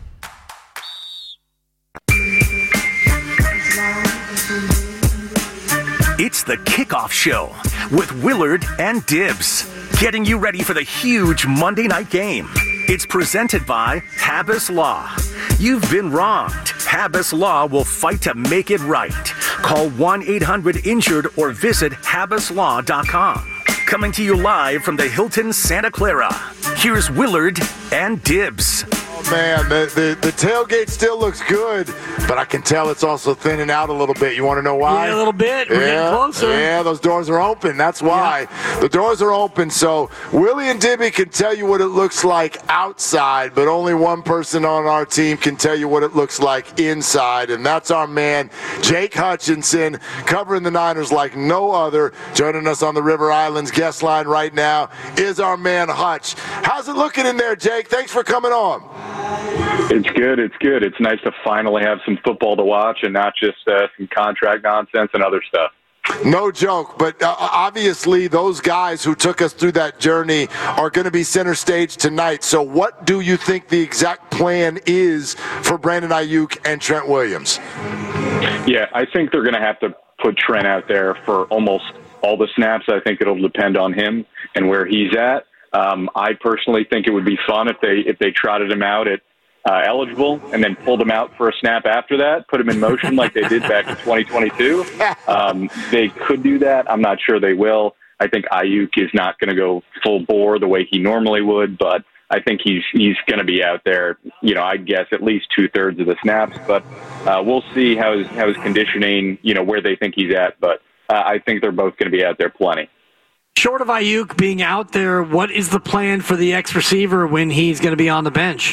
It's the Kickoff Show with Willard and Dibbs, getting you ready for the huge Monday night game. It's presented by Habas Law. You've been wronged. Habas Law will fight to make it right. Call one eight hundred injured or visit habas law dot com. Coming to you live from the Hilton Santa Clara, here's Willard and Dibbs. Oh, man, the, the, the tailgate still looks good, but I can tell it's also thinning out a little bit. You want to know why? Yeah, a little bit. We're yeah, getting closer. Yeah, those doors are open. That's why. Yeah. The doors are open, so Willie and Dibby can tell you what it looks like outside, but only one person on our team can tell you what it looks like inside, and that's our man, Jake Hutchinson, covering the Niners like no other. Joining us on the River Islands guest line right now is our man, Hutch. How's it looking in there, Jake? Thanks for coming on. It's good. It's good. It's nice to finally have some football to watch and not just uh, some contract nonsense and other stuff. No joke, but uh, obviously those guys who took us through that journey are going to be center stage tonight. So what do you think the exact plan is for Brandon Aiyuk and Trent Williams? Yeah, I think they're going to have to put Trent out there for almost all the snaps. I think it'll depend on him and where he's at. Um, I personally think it would be fun if they if they trotted him out at uh, eligible and then pulled him out for a snap after that, put him in motion like they did back in twenty twenty-two. Um, they could do that. I'm not sure they will. I think Aiyuk is not going to go full bore the way he normally would, but I think he's he's going to be out there, you know, I guess at least two-thirds of the snaps. But uh, we'll see how his, how his conditioning, you know, where they think he's at. But uh, I think they're both going to be out there plenty. Short of Aiyuk being out there, what is the plan for the ex-receiver when he's going to be on the bench?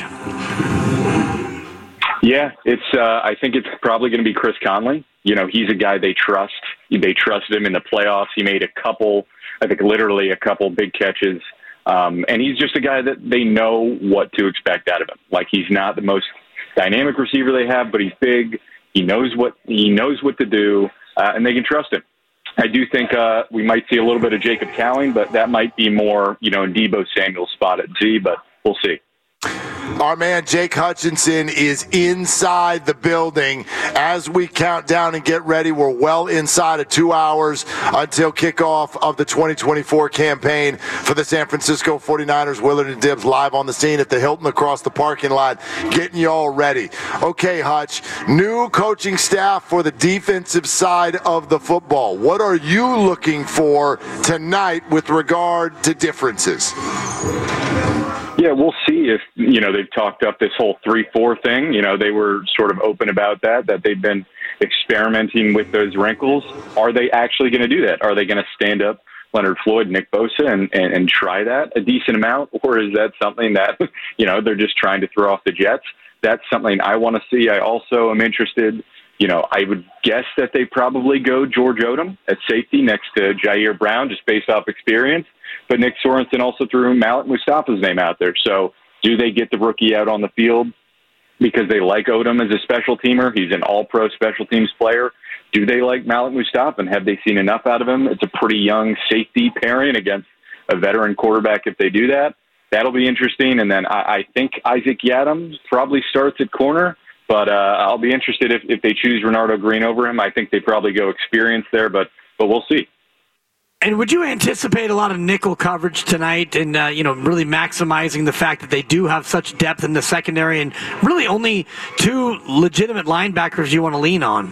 Yeah, it's. Uh, I think it's probably going to be Chris Conley. You know, he's a guy they trust. They trusted him in the playoffs. He made a couple, I think literally a couple big catches. Um, and he's just a guy that they know what to expect out of him. Like, he's not the most dynamic receiver they have, but he's big. He knows what he knows what to do, uh, and they can trust him. I do think uh, we might see a little bit of Jacob Cowing, but that might be more, you know, in Deebo Samuel's spot at Z, but we'll see. Our man Jake Hutchinson is inside the building as we count down and get ready. We're well inside of two hours until kickoff of the twenty twenty-four campaign for the San Francisco forty-niners. Willard and Dibbs live on the scene at the Hilton across the parking lot, getting you all ready. Okay, Hutch, new coaching staff for the defensive side of the football. What are you looking for tonight with regard to differences? Yeah, Yeah, we'll see if, you know, they've talked up this whole three four thing. You know, they were sort of open about that, that they've been experimenting with those wrinkles. Are they actually going to do that? Are they going to stand up Leonard Floyd, Nick Bosa, and, and, and try that a decent amount? Or is that something that, you know, they're just trying to throw off the Jets? That's something I want to see. I also am interested, you know, I would guess that they probably go George Odom at safety next to Jair Brown, just based off experience. But Nick Sorensen also threw Malik Mustafa's name out there. So do they get the rookie out on the field because they like Odom as a special teamer? He's an all-pro special teams player. Do they like Malik Mustafa, and have they seen enough out of him? It's a pretty young safety pairing against a veteran quarterback if they do that. That'll be interesting. And then I, I think Isaac Yiadom probably starts at corner, but uh, I'll be interested if, if they choose Renardo Green over him. I think they probably go experience there, but but we'll see. And would you anticipate a lot of nickel coverage tonight and, uh, you know, really maximizing the fact that they do have such depth in the secondary and really only two legitimate linebackers you want to lean on?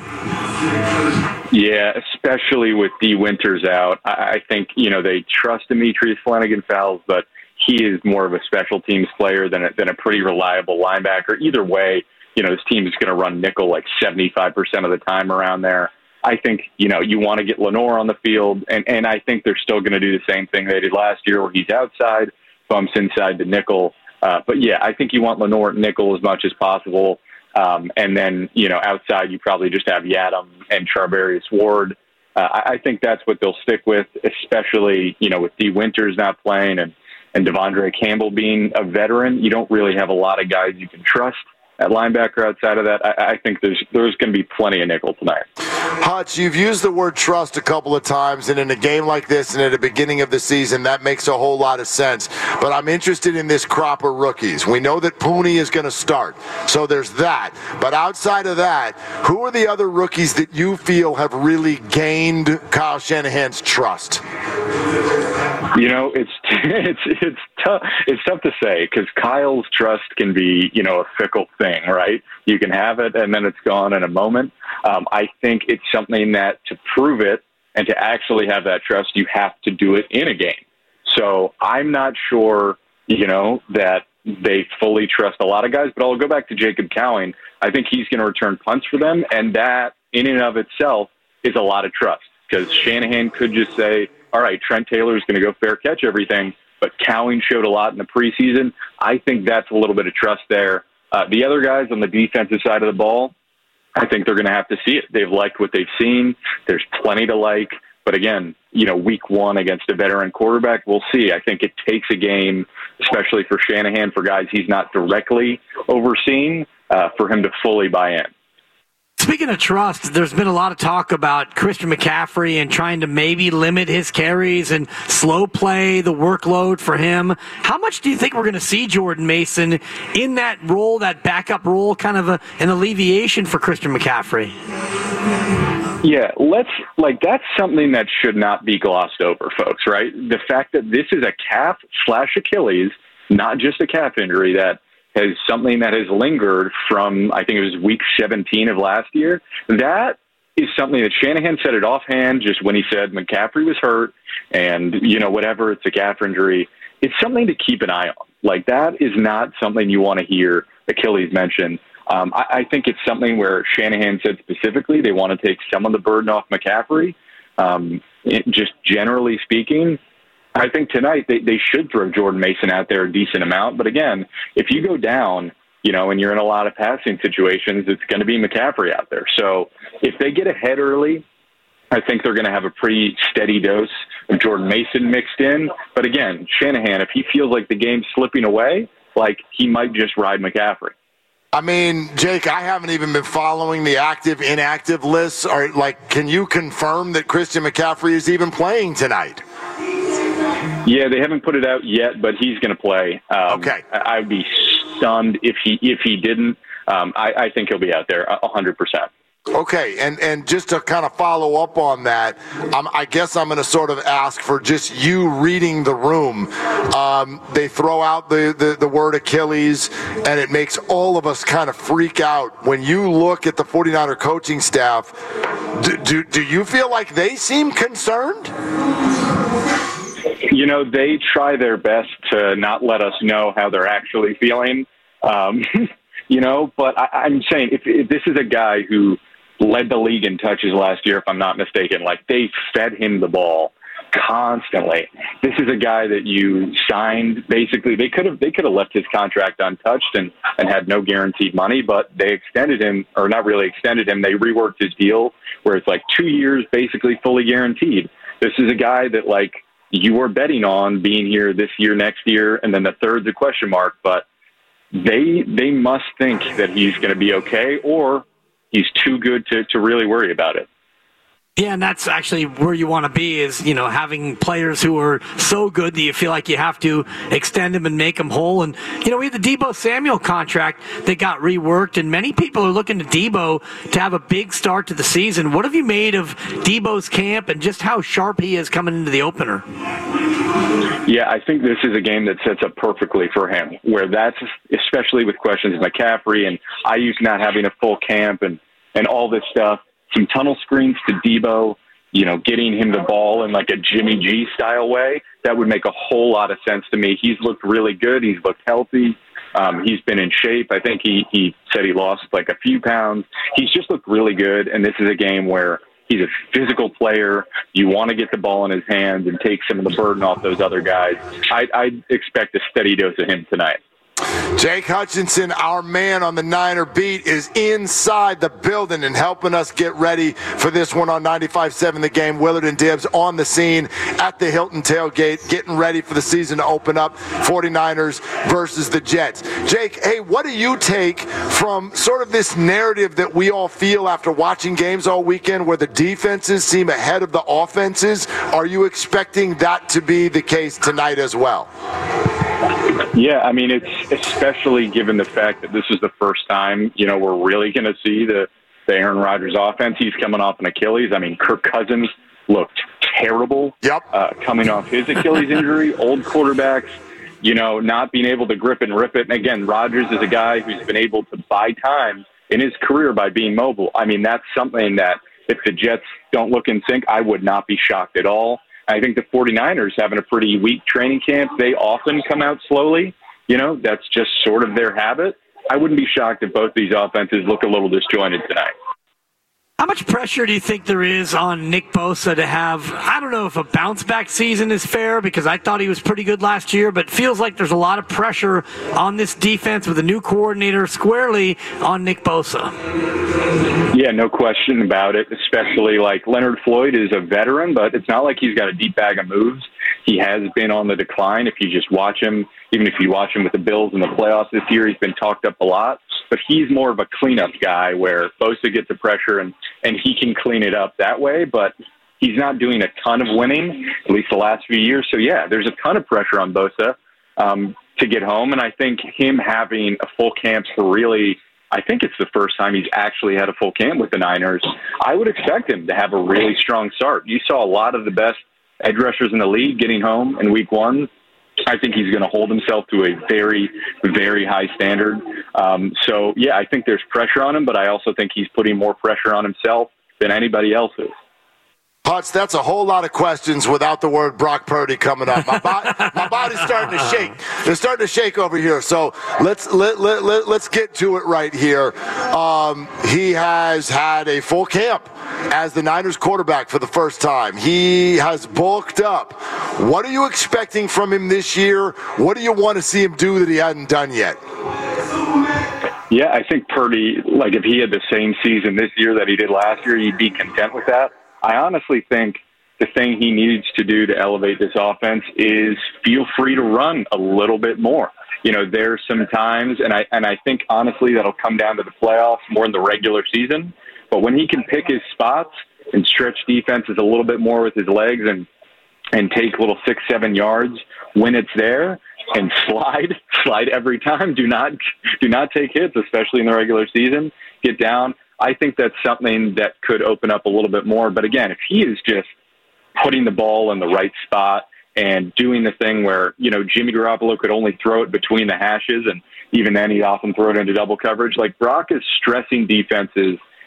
Yeah, especially with D. Winters out. I, I think, you know, they trust Demetrius Flanagan-Fowles, but he is more of a special teams player than a, than a pretty reliable linebacker. Either way, you know, this team is going to run nickel like seventy-five percent of the time around there. I think, you know, you want to get Lenore on the field, and, and I think they're still going to do the same thing they did last year where he's outside, bumps inside to nickel. Uh, but, yeah, I think you want Lenore at nickel as much as possible. Um, and then, you know, outside you probably just have Yiadom and Charvarius Ward. Uh, I, I think that's what they'll stick with, especially, you know, with D. Winters not playing and, and Devondre Campbell being a veteran. You don't really have a lot of guys you can trust at linebacker outside of that. I, I think there's there's going to be plenty of nickel tonight. Hutch, you've used the word trust a couple of times, and in a game like this and at the beginning of the season, that makes a whole lot of sense. But I'm interested in this crop of rookies. We know that Pooney is going to start, so there's that. But outside of that, who are the other rookies that you feel have really gained Kyle Shanahan's trust? You know, it's it's it's tough. It's tough to say because Kyle's trust can be, you know, a fickle thing, right? You can have it and then it's gone in a moment. Um, I think it's something that to prove it and to actually have that trust, you have to do it in a game. So I'm not sure, you know, that they fully trust a lot of guys. But I'll go back to Jacob Cowing. I think he's going to return punts for them, and that in and of itself is a lot of trust because Shanahan could just say, all right, Trent Taylor is going to go fair catch everything, but Cowing showed a lot in the preseason. I think that's a little bit of trust there. Uh, the other guys on the defensive side of the ball, I think they're going to have to see it. They've liked what they've seen. There's plenty to like. But again, you know, week one against a veteran quarterback, we'll see. I think it takes a game, especially for Shanahan, for guys he's not directly overseeing, uh, for him to fully buy in. Speaking of trust, there's been a lot of talk about Christian McCaffrey and trying to maybe limit his carries and slow play the workload for him. How much do you think we're going to see Jordan Mason in that role, that backup role, kind of a, an alleviation for Christian McCaffrey? Yeah, let's, like, that's something that should not be glossed over, folks, right? The fact that this is a calf slash Achilles, not just a calf injury, that has something that has lingered from, I think it was week seventeen of last year. That is something that Shanahan said it offhand, just when he said McCaffrey was hurt and, you know, whatever, it's a calf injury. It's something to keep an eye on. Like, that is not something you want to hear Achilles mention. Um, I, I think it's something where Shanahan said specifically they want to take some of the burden off McCaffrey. Um, it, just generally speaking, I think tonight they, they should throw Jordan Mason out there a decent amount. But again, if you go down, you know, and you're in a lot of passing situations, it's going to be McCaffrey out there. So if they get ahead early, I think they're going to have a pretty steady dose of Jordan Mason mixed in. But again, Shanahan, if he feels like the game's slipping away, like, he might just ride McCaffrey. I mean, Jake, I haven't even been following the active, inactive lists. Or, like, can you confirm that Christian McCaffrey is even playing tonight? Yeah, they haven't put it out yet, but he's going to play. Um, okay. I'd be stunned if he if he didn't. Um, I, I think he'll be out there one hundred percent. Okay, and, and just to kind of follow up on that, um, I guess I'm going to sort of ask for just you reading the room. Um, they throw out the, the, the word Achilles, and it makes all of us kind of freak out. When you look at the 49er coaching staff, do, do, do you feel like they seem concerned? You you know, they try their best to not let us know how they're actually feeling, um, you know, but I, I'm saying if, if this is a guy who led the league in touches last year, if I'm not mistaken, like they fed him the ball constantly. This is a guy that you signed. Basically, they could have they could have left his contract untouched and, and had no guaranteed money, but they extended him, or not really extended him. They reworked his deal where it's like two years, basically fully guaranteed. This is a guy that like you are betting on being here this year, next year, and then the third's a question mark. But they they must think that he's going to be okay, or he's too good to to really worry about it. Yeah, and that's actually where you want to be is, you know, having players who are so good that you feel like you have to extend them and make them whole. And, you know, we had the Deebo Samuel contract that got reworked, and many people are looking to Deebo to have a big start to the season. What have you made of Deebo's camp and just how sharp he is coming into the opener? Yeah, I think this is a game that sets up perfectly for him, where that's, especially with questions of McCaffrey and Ayuk not having a full camp and, and all this stuff. Some tunnel screens to Deebo, you know, getting him the ball in like a Jimmy G style way, that would make a whole lot of sense to me. He's looked really good. He's looked healthy. Um, he's been in shape. I think he, he said he lost like a few pounds. He's just looked really good, and this is a game where he's a physical player. You want to get the ball in his hands and take some of the burden off those other guys. I, I expect a steady dose of him tonight. Jake Hutchinson, our man on the Niner beat, is inside the building and helping us get ready for this one on ninety-five seven The Game. Willard and Dibbs on the scene at the Hilton tailgate, getting ready for the season to open up. forty-niners versus the Jets. Jake, hey, what do you take from sort of this narrative that we all feel after watching games all weekend where the defenses seem ahead of the offenses? Are you expecting that to be the case tonight as well? Yeah, I mean, it's especially given the fact that this is the first time, you know, we're really going to see the, the Aaron Rodgers offense. He's coming off an Achilles. I mean, Kirk Cousins looked terrible yep. uh, coming off his Achilles injury. Old quarterbacks, you know, not being able to grip and rip it. And again, Rodgers is a guy who's been able to buy time in his career by being mobile. I mean, that's something that if the Jets don't look in sync, I would not be shocked at all. I think the forty-niners having a pretty weak training camp, they often come out slowly. You know, that's just sort of their habit. I wouldn't be shocked if both these offenses look a little disjointed tonight. How much pressure do you think there is on Nick Bosa to have, I don't know if a bounce-back season is fair, because I thought he was pretty good last year, but it feels like there's a lot of pressure on this defense with a new coordinator squarely on Nick Bosa. Yeah, no question about it, especially like Leonard Floyd is a veteran, but it's not like he's got a deep bag of moves. He has been on the decline. If you just watch him, even if you watch him with the Bills in the playoffs this year, he's been talked up a lot. But he's more of a cleanup guy where Bosa gets the pressure and, and he can clean it up that way. But he's not doing a ton of winning, at least the last few years. So, yeah, there's a ton of pressure on Bosa um, to get home. And I think him having a full camp for really, I think it's the first time he's actually had a full camp with the Niners. I would expect him to have a really strong start. You saw a lot of the best edge rushers in the league getting home in week one. I think he's going to hold himself to a very, very high standard. Um, so, yeah, I think there's pressure on him, but I also think he's putting more pressure on himself than anybody else is. Putz, that's a whole lot of questions without the word Brock Purdy coming up. My, body, my body's starting to shake. They're starting to shake over here. So let's let, let, let, let's get to it right here. Um, he has had a full camp as the Niners quarterback for the first time. He has bulked up. What are you expecting from him this year? What do you want to see him do that he hadn't done yet? Yeah, I think Purdy, like if he had the same season this year that he did last year, he'd be content with that. I honestly think the thing he needs to do to elevate this offense is feel free to run a little bit more. You know, there's some times, and I and I think honestly that'll come down to the playoffs more in the regular season. But when he can pick his spots and stretch defenses a little bit more with his legs and and take little six, seven yards when it's there and slide, slide every time. Do not do not take hits, especially in the regular season. Get down. I think that's something that could open up a little bit more. But again, if he is just putting the ball in the right spot and doing the thing where, you know, Jimmy Garoppolo could only throw it between the hashes, and even then he'd often throw it into double coverage. Like, Brock is stressing defenses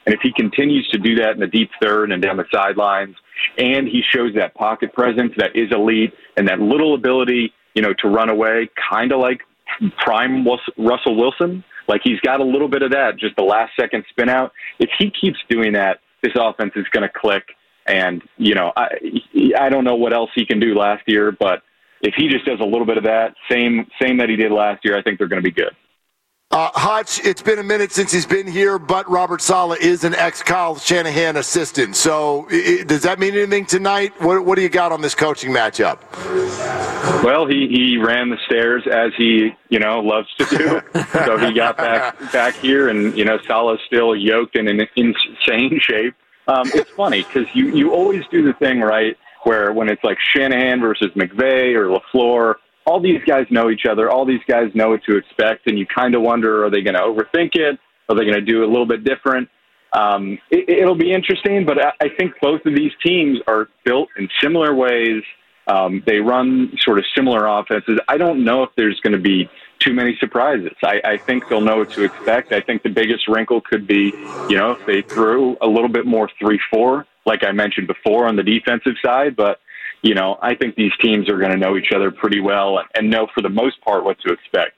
And if he continues to do that in the deep third and down the sidelines, and he shows that pocket presence that is elite and that little ability, you know, to run away, kind of like prime Russell Wilson, like he's got a little bit of that, just the last second spin out. If he keeps doing that, this offense is going to click. And, you know, I, I don't know what else he can do last year, but if he just does a little bit of that, same same that he did last year, I think they're going to be good. Uh, Hutch, it's been a minute since he's been here, but Robert Saleh is an ex-Kyle Shanahan assistant. So it, does that mean anything tonight? What, what do you got on this coaching matchup? Well, he, he ran the stairs as he, you know, loves to do. So he got back back here, and, you know, Saleh's still yoked and in insane shape. Um, it's funny because you, you always do the thing, right, where when it's like Shanahan versus McVay or LaFleur, all these guys know each other. All these guys know what to expect, and you kind of wonder, are they going to overthink it? Are they going to do a little bit different? Um, it, it'll be interesting, but I, I think both of these teams are built in similar ways. Um, they run sort of similar offenses. I don't know if there's going to be too many surprises. I, I think they'll know what to expect. I think the biggest wrinkle could be, you know, if they threw a little bit more three four, like I mentioned before on the defensive side. But, you know, I think these teams are going to know each other pretty well and, and know for the most part what to expect.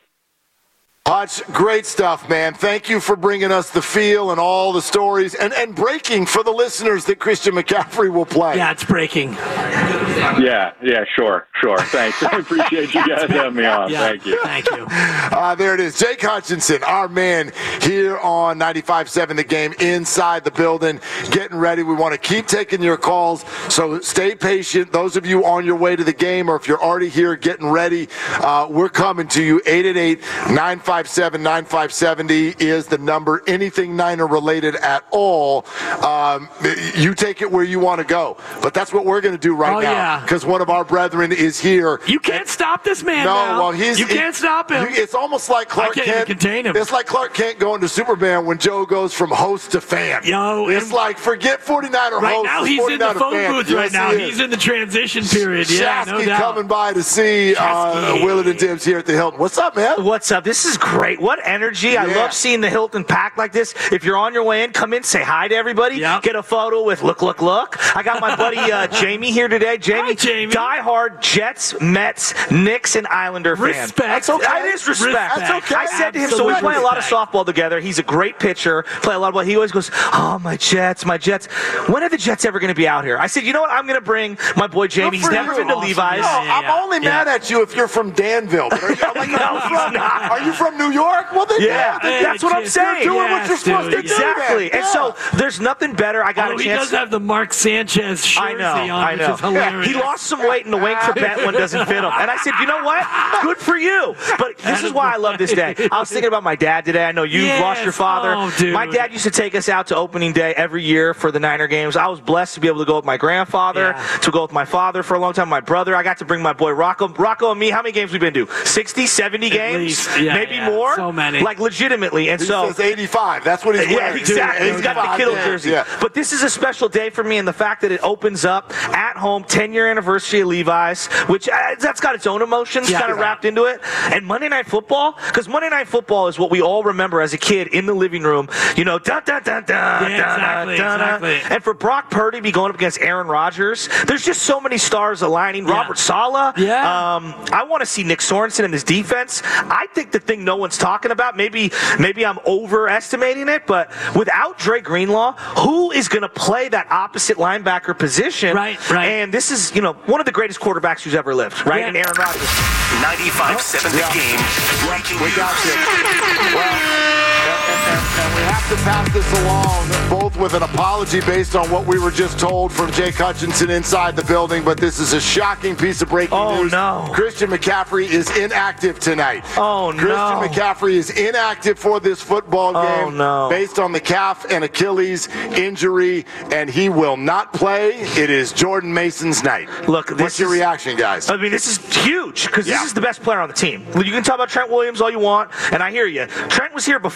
Hutch, great stuff, man. Thank you for bringing us the feel and all the stories and, and breaking for the listeners that Christian McCaffrey will play. Yeah, it's breaking. Yeah, yeah, sure, sure. Thanks. I appreciate you guys having me on. Yeah, Thank you. Thank you. Uh, there it is. Jake Hutchinson, our man here on ninety-five point seven The Game, inside the building, getting ready. We want to keep taking your calls, so stay patient. Those of you on your way to the game, or if you're already here getting ready, uh, we're coming to you. eight eight eight, nine five seven, nine five seven zero is the number. Anything Niner related at all, um, you take it where you want to go. But that's what we're going to do right oh, now, because yeah. one of our brethren is here. You can't and, stop this man no, now. well, he's, you can't it, stop him. It's almost like Clark I can't Kent. Even contain him. It's like Clark Kent going to Superman when Joe goes from host to fan. Yo, it's like forget forty-niner right host. Right now he's in the phone fan. booth Yes, right now. he He's in the transition period. Yeah, Shasky no doubt. coming by to see uh, Willard and Dibs here at the Hilton. What's up, man? What's up? This is great. What energy. I yeah. love seeing the Hilton packed like this. If you're on your way in, come in, say hi to everybody. Yep. Get a photo with look, look, look. I got my buddy uh, Jamie here today. Jamie, hi, Jamie. Die-hard Jets, Mets, Knicks, and Islander fan. Respect. That's okay. It is respect. respect. That's okay. I said to him, Absolutely. so we play a lot of softball together. He's a great pitcher. Play a lot of ball. He always goes, oh, my Jets, my Jets. When are the Jets ever going to be out here? I said, you know what? I'm going to bring my boy Jamie. He's never been to awesome. Levi's. No, Yeah, yeah, yeah. I'm only yeah. mad at you if you're from Danville. But are you, like, no, are, you from, not. are you from New York? Well, then, Yeah, yeah, then that's what I'm just- saying. You're doing Yes, what you're supposed dude, to do. Exactly. then. And so there's nothing better. I got Although a he chance. does have the Mark Sanchez jersey I know, on, I know. which is hilarious. He lost some weight, and the wink for Bentland doesn't fit him. And I said, you know what? Good for you. But this is why I love this day. I was thinking about my dad today. I know you Yes. lost your father. Oh, dude. My dad used to take us out to opening day every year for the Niner games. I was blessed to be able to go with my grandfather, Yeah. to go with my father for a long time, my brother. I got to bring my boy Rocco. Rocco and me, how many games we been to? sixty, seventy At games? least. Yeah, Maybe yeah. more? So many. Like, legitimately. And He so. says eighty-five. That's what he's Yeah, wearing. exactly. Dude, He's got the Kittle yeah. jersey. Yeah. But this is a special day for me, and the fact that it opens up at home, ten-year anniversary of Levi's, which uh, that's got its own emotions Yeah, kind of right. wrapped into it. And Monday Night Football, because Monday Night Football is what we all remember as a kid in the living room. You know, dun dun dun dun Yeah, dun exactly, dun, dun. exactly. And for Brock Purdy to be going up against Aaron Rodgers, there's just so many stars aligning. Yeah. Robert Saleh. Yeah. Um, I want to see Nick Sorensen in this defense. I think the thing no one's talking about, maybe maybe I'm overestimating it, but without Dre Greenlaw, who is going to play that opposite linebacker position? Right, right. And this is, you know, one of the greatest quarterbacks who's ever lived, right? Yeah. And Aaron Rodgers. ninety-five point seven The Game. Breaking We got news. you. Well, and, and, and we have to pass this along, both with an apology based on what we were just told from Jake Hutchinson inside the building, but this is a shocking piece of breaking Oh, news. no. Christian McCaffrey is inactive tonight. Oh, Christian no. McCaffrey is inactive for this football game Oh, no. based on the calf and Achilles injury, and he will not play. It is Jordan Mason's night. Look, this What's your is- reaction, guys? I mean, this is huge because Yeah. this is the best player on the team. You can talk about Trent Williams all you want, and I hear you. Trent was here before,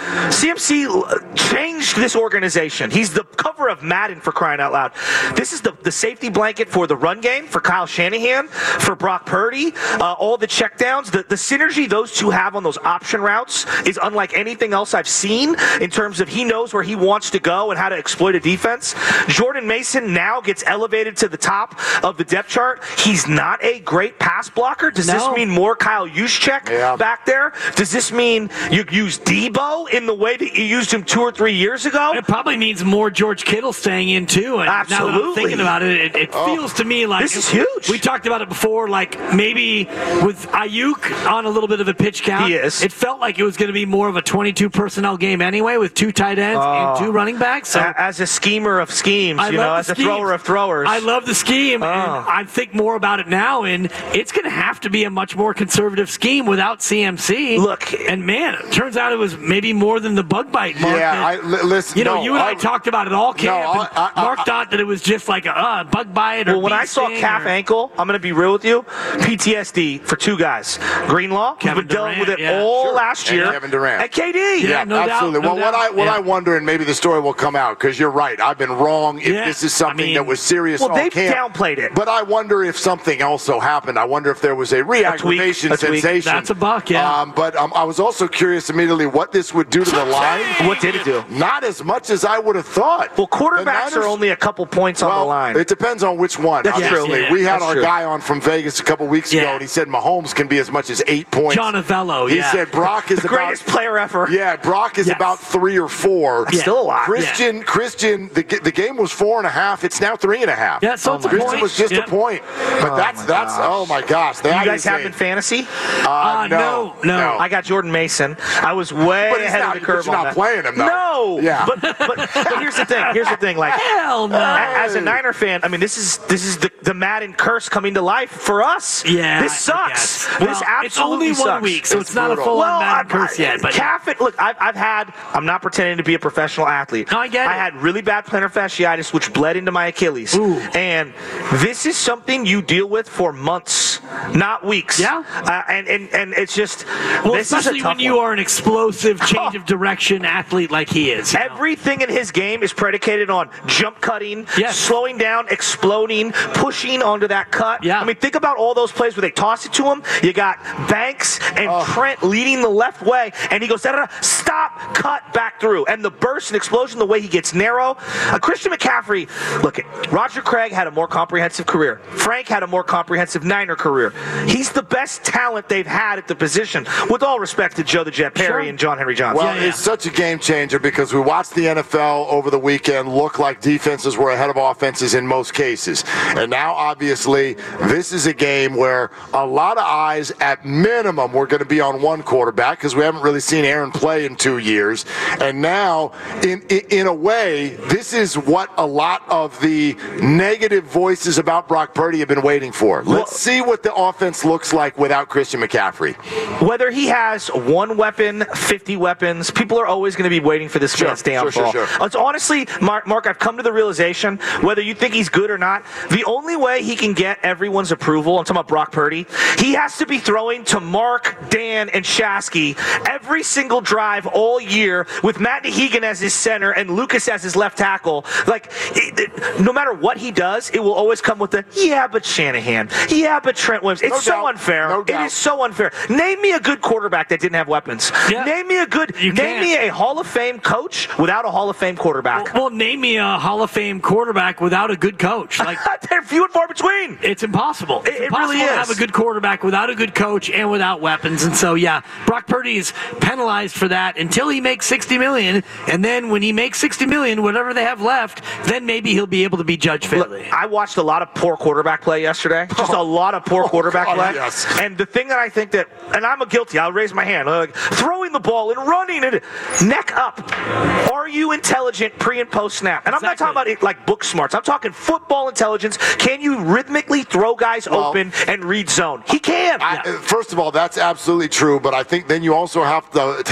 C M C changed this organization. He's the cover of Madden, for crying out loud. This is the, the safety blanket for the run game, for Kyle Shanahan, for Brock Purdy, uh, all the checkdowns. The, the synergy those two have on those option routes is unlike anything else I've seen in terms of he knows where he wants to go and how to exploit a defense. Jordan Mason now gets elevated to the top of the depth chart. He's not a great pass blocker. Does no. this mean more Kyle Juszczyk yeah. back there? Does this mean you use Debo in the way that you used him two or three years ago? It probably means more George Kittle staying in, too. And Absolutely. Now that I'm thinking about it, it, it oh, feels to me like this is huge. We talked about it before, like maybe with Ayuk on a little bit of a pitch count. He is. It felt like it was going to be more of a twenty-two personnel game anyway with two tight ends oh. and two running backs. So as a schemer of schemes, I you know, as a schemes. thrower of throwers. I love the scheme, oh. and I think more about it now, and it's going to have to be a much more conservative scheme without C M C. Look, and man, it turns out it was maybe more than the bug bite, Mark. Yeah, that, I, l- listen, you know, no, you and I, I talked about it all camp, no, and I, I, Mark I, thought that it was just like a uh, bug bite or Well, when I saw calf or, ankle, I'm going to be real with you, P T S D for two guys. Greenlaw, who's been dealing with it yeah. all sure. last year. And Kevin Durant. And K D. Yeah, Yeah, no absolutely. Doubt, no well, what doubt. I what yeah. I wonder, and maybe the story will come out, because you're right. I've been wrong if Yeah. this is something I mean, that was serious. Well, all they've camp. downplayed it. But I wonder if something also happened. I wonder if there was a reaggravation A tweak. A tweak. sensation. That's a buck, yeah. Um, but um, I was also curious immediately what this would do to the line. What did it do? Not as much as I would have thought. Well, quarterbacks Niners- are only a couple points well, on the line. It depends on which one. That's obviously. true. Yeah, we had that's our true. guy on from Vegas a couple weeks ago, Yeah. and he said Mahomes can be as much as eight points. John Avello, He yeah. said Brock is the about greatest player ever. Yeah, Brock is Yes. about three or four. That's still a lot. Christian, Christian, the, the game was four and a half. It's now three and a half. Yeah, so it's a Christian point. was just Yep. a point. But Oh that's my that's gosh. oh my gosh. You That guys is have a- him in fantasy? Uh, Uh, no, no, no. I got Jordan Mason. I was way But he's ahead not- of the curve but you're on not that. playing him, though. No. Yeah. But, but, but here's the thing. Here's the thing. Like, Hell no. a- as a Niner fan, I mean, this is this is the, the Madden curse coming to life for us. Yeah, This I sucks. guess. This Well, absolutely it's only one sucks. week, so it's, It's not a brutal. full-on Well, Madden I, curse yet. But calf it. Look, I've, I've had. I'm not pretending to be a professional athlete. No, I get I it. had really bad plantar fasciitis, which bled into my Achilles. Ooh. And this is something you deal with for months, not weeks. Yeah. Uh, and, and and it's just. well, this is a especially tough when you one. are an explosive change of direction athlete like he is. you know? Everything in his game is predicated on jump cutting, Yes. slowing down, exploding, pushing onto that cut. Yeah. I mean, think about all those plays where they toss it to him. You got Banks and Trent leading the left way, and he goes, da-da-da, stop, cut, back through. And the burst and explosion, the way he gets narrow. Uh, Christian McCaffrey, look, it, Roger Craig had a more comprehensive career. Frank had a more comprehensive Niner career. He's the best talent they've had at the position, with all respect to Joe the Jet Perry Sure. and John Henry Johnson. Well, it's such a game changer because we watched the N F L over the weekend look like defenses were ahead of offenses in most cases. And now, obviously, this is a game where a lot of eyes, at minimum, were going to be on one quarterback because we haven't really seen Aaron play in two years. And now, in, in in a way, this is what a lot of the negative voices about Brock Purdy have been waiting for. Let's Well, see what the offense looks like without Christian McCaffrey. Whether he has one weapon, fifty weapons, people are always going to be waiting for this Sure, man's sure, downfall. sure, sure. It's honestly, Mark, Mark, I've come to the realization, whether you think he's good or not, the only way he can get everyone's approval, I'm talking about Brock Purdy, he has to be throwing to Mark, Dan, and Shasky every single drive all year with Matt Nahegan as his center and Lucas as his left tackle. Like, it, it, no matter what he does, it will always come with the, yeah, but Shanahan, yeah, but Trent Williams. It's No so doubt. unfair. No It doubt. is so unfair. Name me a good quarterback that didn't have weapons. Yeah. Name me a good, You name can't. me a Hall of Fame coach without a Hall of Fame quarterback. Well, name me a Hall of Fame quarterback without a good coach. Like They're few and far between. It's impossible. It's It- it impossible really to is. have a good quarterback without a good coach and without weapons. And so, yeah, Brock Purdy is penalized for that until he makes sixty million dollars. And then when he makes sixty million dollars, whatever they have left, then maybe he'll be able to be judged fairly. Look, I watched a lot of poor quarterback play yesterday. Just a lot of poor quarterback God, play. yes. And the thing that I think that, and I'm a guilty, I'll raise my hand, like throwing the ball and running it neck up. Are you intelligent pre and post snap? And I'm not talking about it like book smarts. I'm talking football intelligence. Can you rhythmically throw guys Well, open and read zone? He can. I, First of all, that's absolutely true, but I think then you also have to have the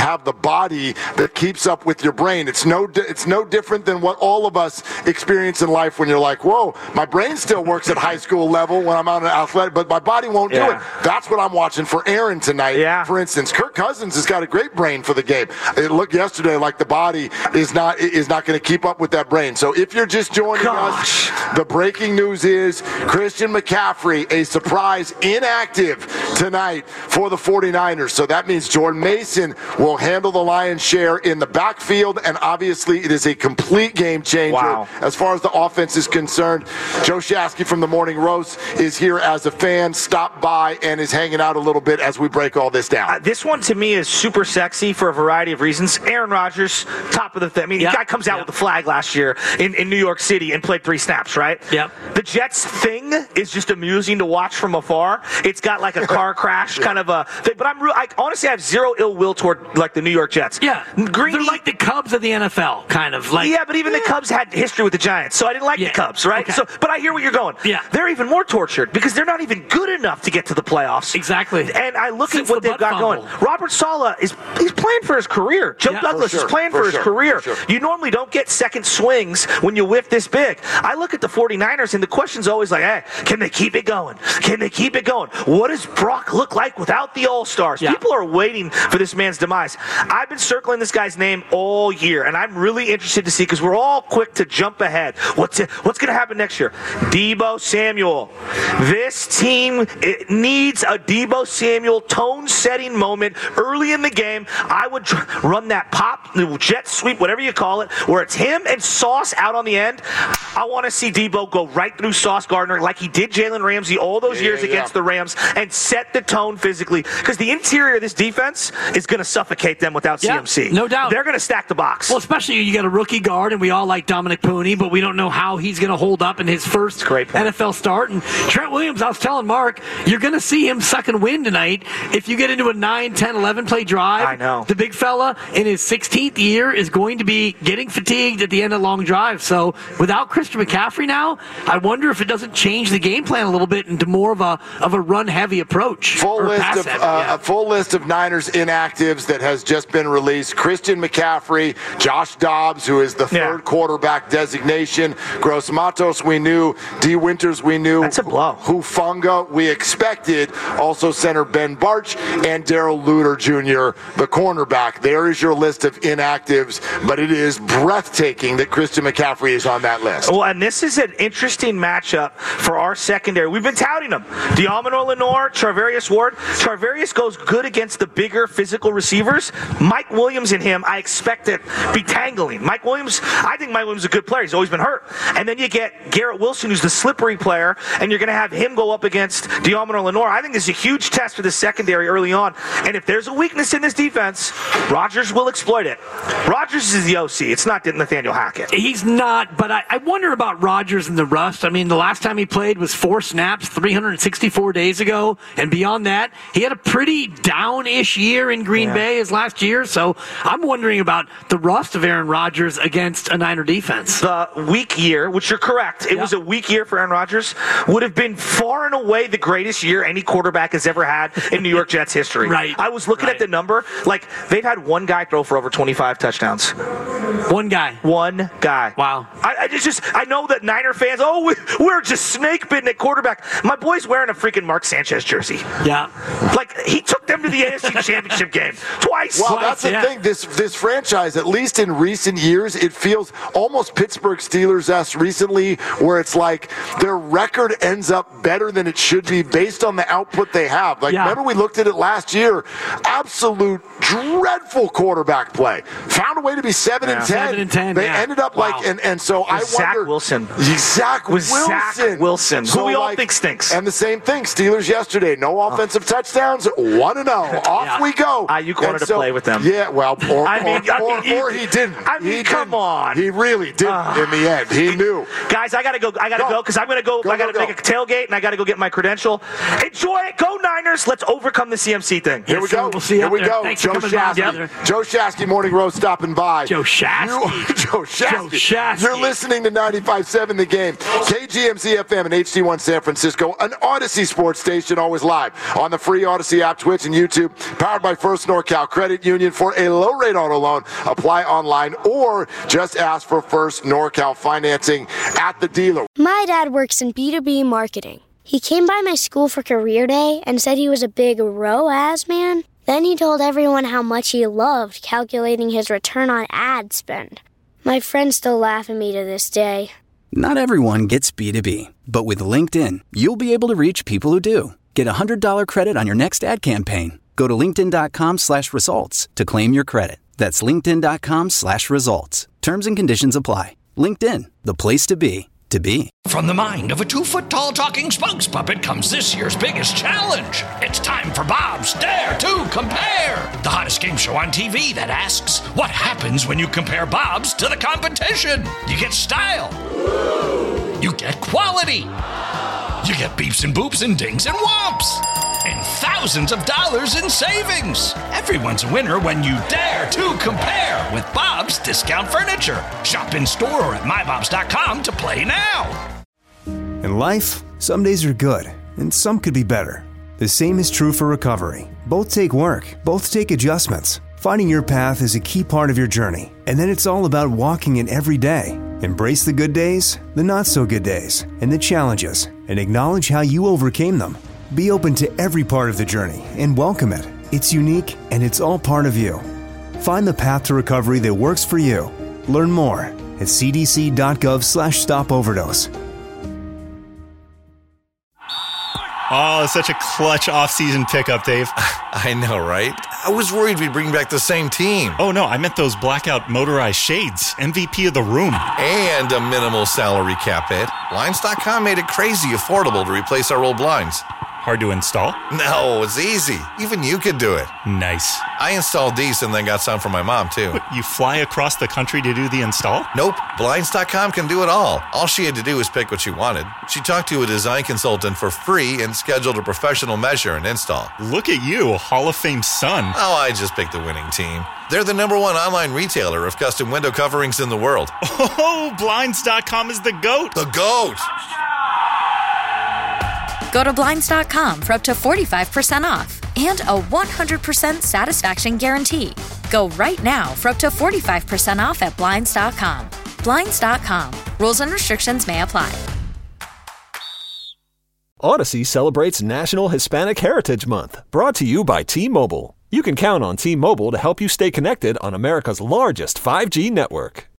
body that keeps up with your brain. It's no it's no different than what all of us experience in life when you're like, whoa, my brain still works at high school level when I'm on an athletic, but my body won't yeah. do it. That's what I'm watching for Aaron tonight. Yeah. For instance, Kirk Cousins has got a great brain for the game. It looked yesterday like the body is not is not going to keep up with that brain. So if you're just joining Gosh. us, the breaking news is Christian McCaffrey, a surprise inactive tonight for the forty-niners. So that means Jordan Mason will handle the lion's share in the backfield, and obviously it is a complete game changer wow. as far as the offense is concerned. Joe Shasky from the Morning Roast is here as a fan, stopped by, and is hanging out a little bit as we break all this down. Uh, this one to me is super sexy for a variety of reasons. Aaron Rodgers, top of the thing. I mean, yep. the guy comes out yep. with the flag last year in, in New York City and played three snaps, right? Yep. The Jets thing is just amusing to watch from afar. It's got like a car crash yeah. kind of a thing. But I'm real, I honestly have zero ill will toward like the New York Jets. Yeah. Greeny, they're like the Cubs of the N F L, kind of. Like, yeah, but even yeah. the Cubs had history with the Giants, so I didn't like yeah. the Cubs, right? Okay. So, but I hear where you're going. Yeah. They're even more tortured because they're not even good enough to get to the playoffs. Exactly. And I look Since at what the they've got fumble. going. Robert Saleh is he's playing for his career. Joe Yeah, Douglas sure, is playing for, for his sure, career. for sure. You normally don't get second swings when you whiff this big. I look at the forty-niners, and the question's always like, hey, can they keep it going? Can they keep it going? What does Brock look like without the All-Stars? Yeah. People are waiting for this man's demise. I've been circling this guy's name all year, and I'm really interested to see, because we're all quick to jump ahead. What's it, what's going to happen next year? Deebo Samuel. This team it needs a Deebo Samuel tone-setting moment early in the game. I would tr- run that pop, jet sweep, whatever you call it, where it's him and Sauce out on the end. I want to see Deebo go right through Sauce Gardner like he did Jalen Ramsey all those yeah, years yeah, against yeah. the Rams and set the tone physically, because the interior of this defense is going to suffocate them without yeah, C M C. No doubt. They're going to stack the box. Well, especially you got a rookie guard, and we all like Dominic Pooney, but we don't know how he's going to hold up in his first N F L start. And Trent Williams, I was telling Mark, you're going to see him sucking wind tonight if you get into a nine, ten, eleven play drive. I know. The big fella in his sixteenth year is going to be getting fatigued at the end of long drive. So without Christian McCaffrey now, I wonder if it doesn't change the game plan a little bit into more of a of a run-heavy approach. Full list of heavy, uh, yeah. a full list of Niners inactives that has just been released. Christian McCaffrey, Josh Dobbs, who is the third Yeah. quarterback designation. Gross Matos, we knew. D. Winters, we knew. That's a blow. Hufunga, we expected. Also center Ben Barch and Darrell Luter Junior, the cornerback. There is your list of inactives, but it is breathtaking that Christian McCaffrey is on that list. Well, and this is an interesting matchup for our secondary. We've been touting them. Diamond Lenore, Charvarius Ward. Charvarius goes good against the bigger physical receivers. Mike Williams and him, I expect to be tangling. Mike Williams, I think Mike Williams is a good player. He's always been hurt. And then you get Garrett Wilson, who's the slippery player, and you're going to have him go up against Diamond Lenore. I think this is a huge test for the secondary early on. And if there's a weakness in this defense, Rodgers will exploit it. Rodgers is the O C. It's not Nathaniel Hackett. He's not, but I, I wonder about Rodgers and the rust. I mean, the last time he played was four snaps three hundred sixty-four days ago, and beyond that, he had a pretty down-ish year in Green Yeah. Bay his last year, so I'm wondering about the rust of Aaron Rodgers against a Niner defense. The weak year, which you're correct, it Yeah. was a weak year for Aaron Rodgers, would have been far and away the greatest year any quarterback has ever had in New York Jets history. Right. I was looking Right. at the number, like, they've had one guy throw for over twenty-five touchdowns. One guy. One guy. Wow. I, I just, just, I know that Niner fans, oh, we, we're just snake bitten at quarterback. My boy's wearing a freaking Mark Sanchez jersey. Yeah. Like, he took them to the A F C Championship game twice. Well, Twice, that's the yeah. thing. This this franchise, at least in recent years, it feels almost Pittsburgh Steelers-esque recently, where it's like their record ends up better than it should be based on the output they have. Like, Yeah. remember we looked at it last year? Absolute dreadful quarterback play. Found a way to be seven Yeah. and ten. Seven and ten, They yeah. ended up Wow. like, and and so I Zach wonder. Wilson. Zach With Wilson. Zach Wilson, who we all think stinks. And the same thing. Steelers yesterday. No offensive touchdowns. One and zero. Off Yeah. we go. Ayuk wanted And to so- play with them. Yeah, well, or, I mean, or, I or, mean, or he didn't. I mean, he come didn't. on. He really didn't Uh, in the end. He knew. Guys, I gotta go. I gotta Go. go because I'm gonna go. Go, I gotta go, make go. a tailgate and I gotta go get my credential. Enjoy it. Go Niners. Let's overcome the C M C thing. Here Yes, we sir. go. We'll see you Here up we there. go. Thanks for Joe coming by, Shasky. brother. Joe Shasky, Morning Spring Rose stopping by. Joe Shasky. You, Joe Shasky. Joe Shasky. You're listening to ninety-five point seven The Game. K G M Z F M and H D one San Francisco, an Odyssey sports station, always live on the free Odyssey app, Twitch, and YouTube. Powered by First NorCal Credit Union. For a low-rate auto loan, apply online or just ask for First NorCal financing at the dealer. My dad works in B two B marketing. He came by my school for career day and said he was a big R O A S man. Then he told everyone how much he loved calculating his return on ad spend. My friends still laugh at me to this day. Not everyone gets B two B, but with LinkedIn, you'll be able to reach people who do. Get a one hundred dollars credit on your next ad campaign. Go to linkedin.com slash results to claim your credit. That's linkedin.com slash results. Terms and conditions apply. LinkedIn, the place to be, to be. From the mind of a two-foot-tall talking spokes puppet comes this year's biggest challenge. It's time for Bob's Dare to Compare, the hottest game show on T V that asks, what happens when you compare Bob's to the competition? You get style. You get quality. You get beeps and boops and dings and whomps. And thousands of dollars in savings. Everyone's a winner when you dare to compare with Bob's Discount Furniture. Shop in store or at my bobs dot com to play now. In life, some days are good, and some could be better. The same is true for recovery. Both take work, both take adjustments. Finding your path is a key part of your journey, and then it's all about walking it every day. Embrace the good days, the not-so-good days, and the challenges, and acknowledge how you overcame them. Be open to every part of the journey and welcome it. It's unique and it's all part of you. Find the path to recovery that works for you. Learn more at c d c dot gov slash stop overdose. Oh, such a clutch off-season pickup, Dave. I know, right? I was worried we'd bring back the same team. Oh, no, I meant those blackout motorized shades. M V P of the room. And a minimal salary cap hit. Blinds dot com made it crazy affordable to replace our old blinds. Hard to install? No, it's easy. Even you could do it. Nice. I installed these and then got some for my mom, too. But you fly across the country to do the install? Nope. Blinds dot com can do it all. All she had to do was pick what she wanted. She talked to a design consultant for free and scheduled a professional measure and install. Look at you, Hall of Fame son. Oh, I just picked the winning team. They're the number one online retailer of custom window coverings in the world. Oh, Blinds dot com is the GOAT. The GOAT! Go to Blinds dot com for up to forty-five percent off and a one hundred percent satisfaction guarantee. Go right now for up to forty-five percent off at Blinds dot com. Blinds dot com. Rules and restrictions may apply. Odyssey celebrates National Hispanic Heritage Month, brought to you by T-Mobile. You can count on T-Mobile to help you stay connected on America's largest five G network.